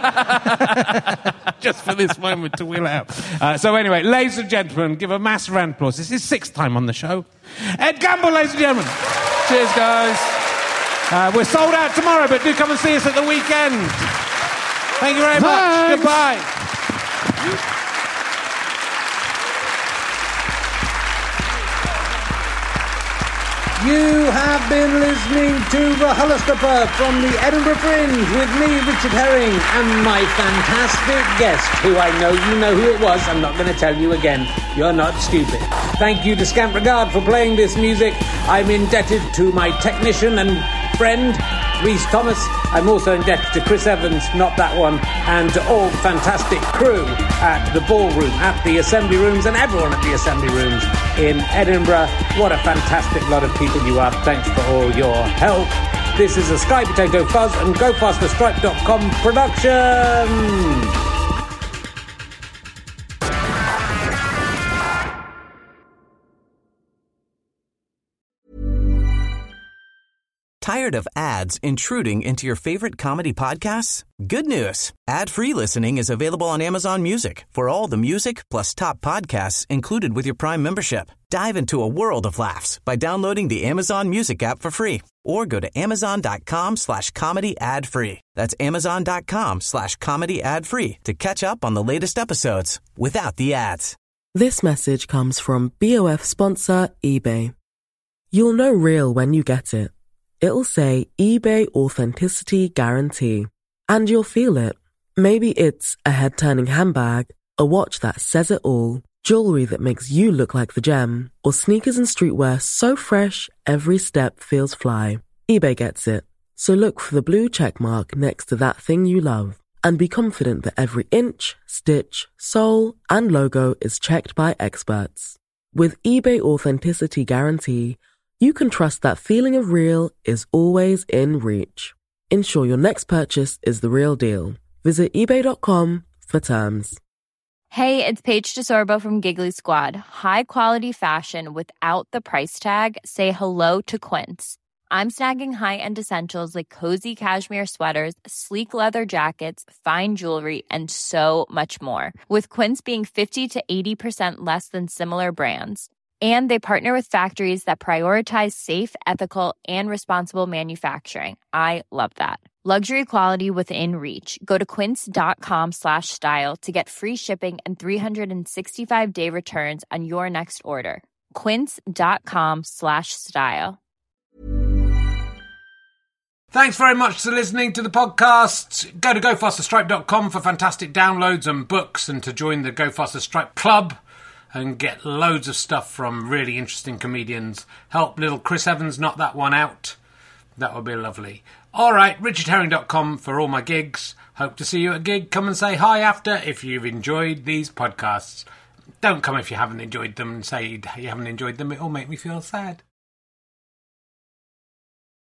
just for this moment to wheel out. Uh, so anyway, ladies and gentlemen, give a massive round of applause. This is sixth time on the show. Ed Gamble, ladies and gentlemen. Cheers, guys. Uh, we're sold out tomorrow, but do come and see us at the weekend. Thank you very much. Thanks. Goodbye. You have been listening to The Hollister from the Edinburgh Fringe with me, Richard Herring, and my fantastic guest, who I know you know who it was. I'm not going to tell you again. You're not stupid. Thank you to Scamp Regard for playing this music. I'm indebted to my technician and friend, Rhys Thomas. I'm also indebted to Chris Evans, not that one, and to all the fantastic crew at the ballroom, at the assembly rooms, and everyone at the assembly rooms in Edinburgh. What a fantastic lot of people you are. Thanks for all your help. This is a Sky Potato Fuzz and Go Faster Stripe dot com production. Tired of ads intruding into your favorite comedy podcasts? Good news. Ad-free listening is available on Amazon Music for all the music plus top podcasts included with your Prime membership. Dive into a world of laughs by downloading the Amazon Music app for free or go to amazon.com slash comedy ad free. That's amazon.com slash comedy ad free to catch up on the latest episodes without the ads. This message comes from B O F sponsor eBay. You'll know real when you get it. it'll say eBay Authenticity Guarantee. And you'll feel it. Maybe it's a head-turning handbag, a watch that says it all, jewelry that makes you look like the gem, or sneakers and streetwear so fresh every step feels fly. eBay gets it. So look for the blue check mark next to that thing you love and be confident that every inch, stitch, sole, and logo is checked by experts. With eBay Authenticity Guarantee, you can trust that feeling of real is always in reach. Ensure your next purchase is the real deal. Visit ebay dot com for terms. Hey, it's Paige DeSorbo from Giggly Squad. High quality fashion without the price tag. Say hello to Quince. I'm snagging high-end essentials like cozy cashmere sweaters, sleek leather jackets, fine jewelry, and so much more. With Quince being fifty to eighty percent less than similar brands. And they partner with factories that prioritize safe, ethical, and responsible manufacturing. I love that. Luxury quality within reach. Go to quince.com slash style to get free shipping and three sixty-five day returns on your next order. Quince.com slash style. Thanks very much for listening to the podcast. Go to go faster stripe dot com for fantastic downloads and books, and to join the Go Faster Stripe Club and get loads of stuff from really interesting comedians. Help little Chris Evans knock that one out. That would be lovely. All right, richard herring dot com for all my gigs. Hope to see you at a gig. Come and say hi after if you've enjoyed these podcasts. Don't come if you haven't enjoyed them and say you haven't enjoyed them. It'll make me feel sad.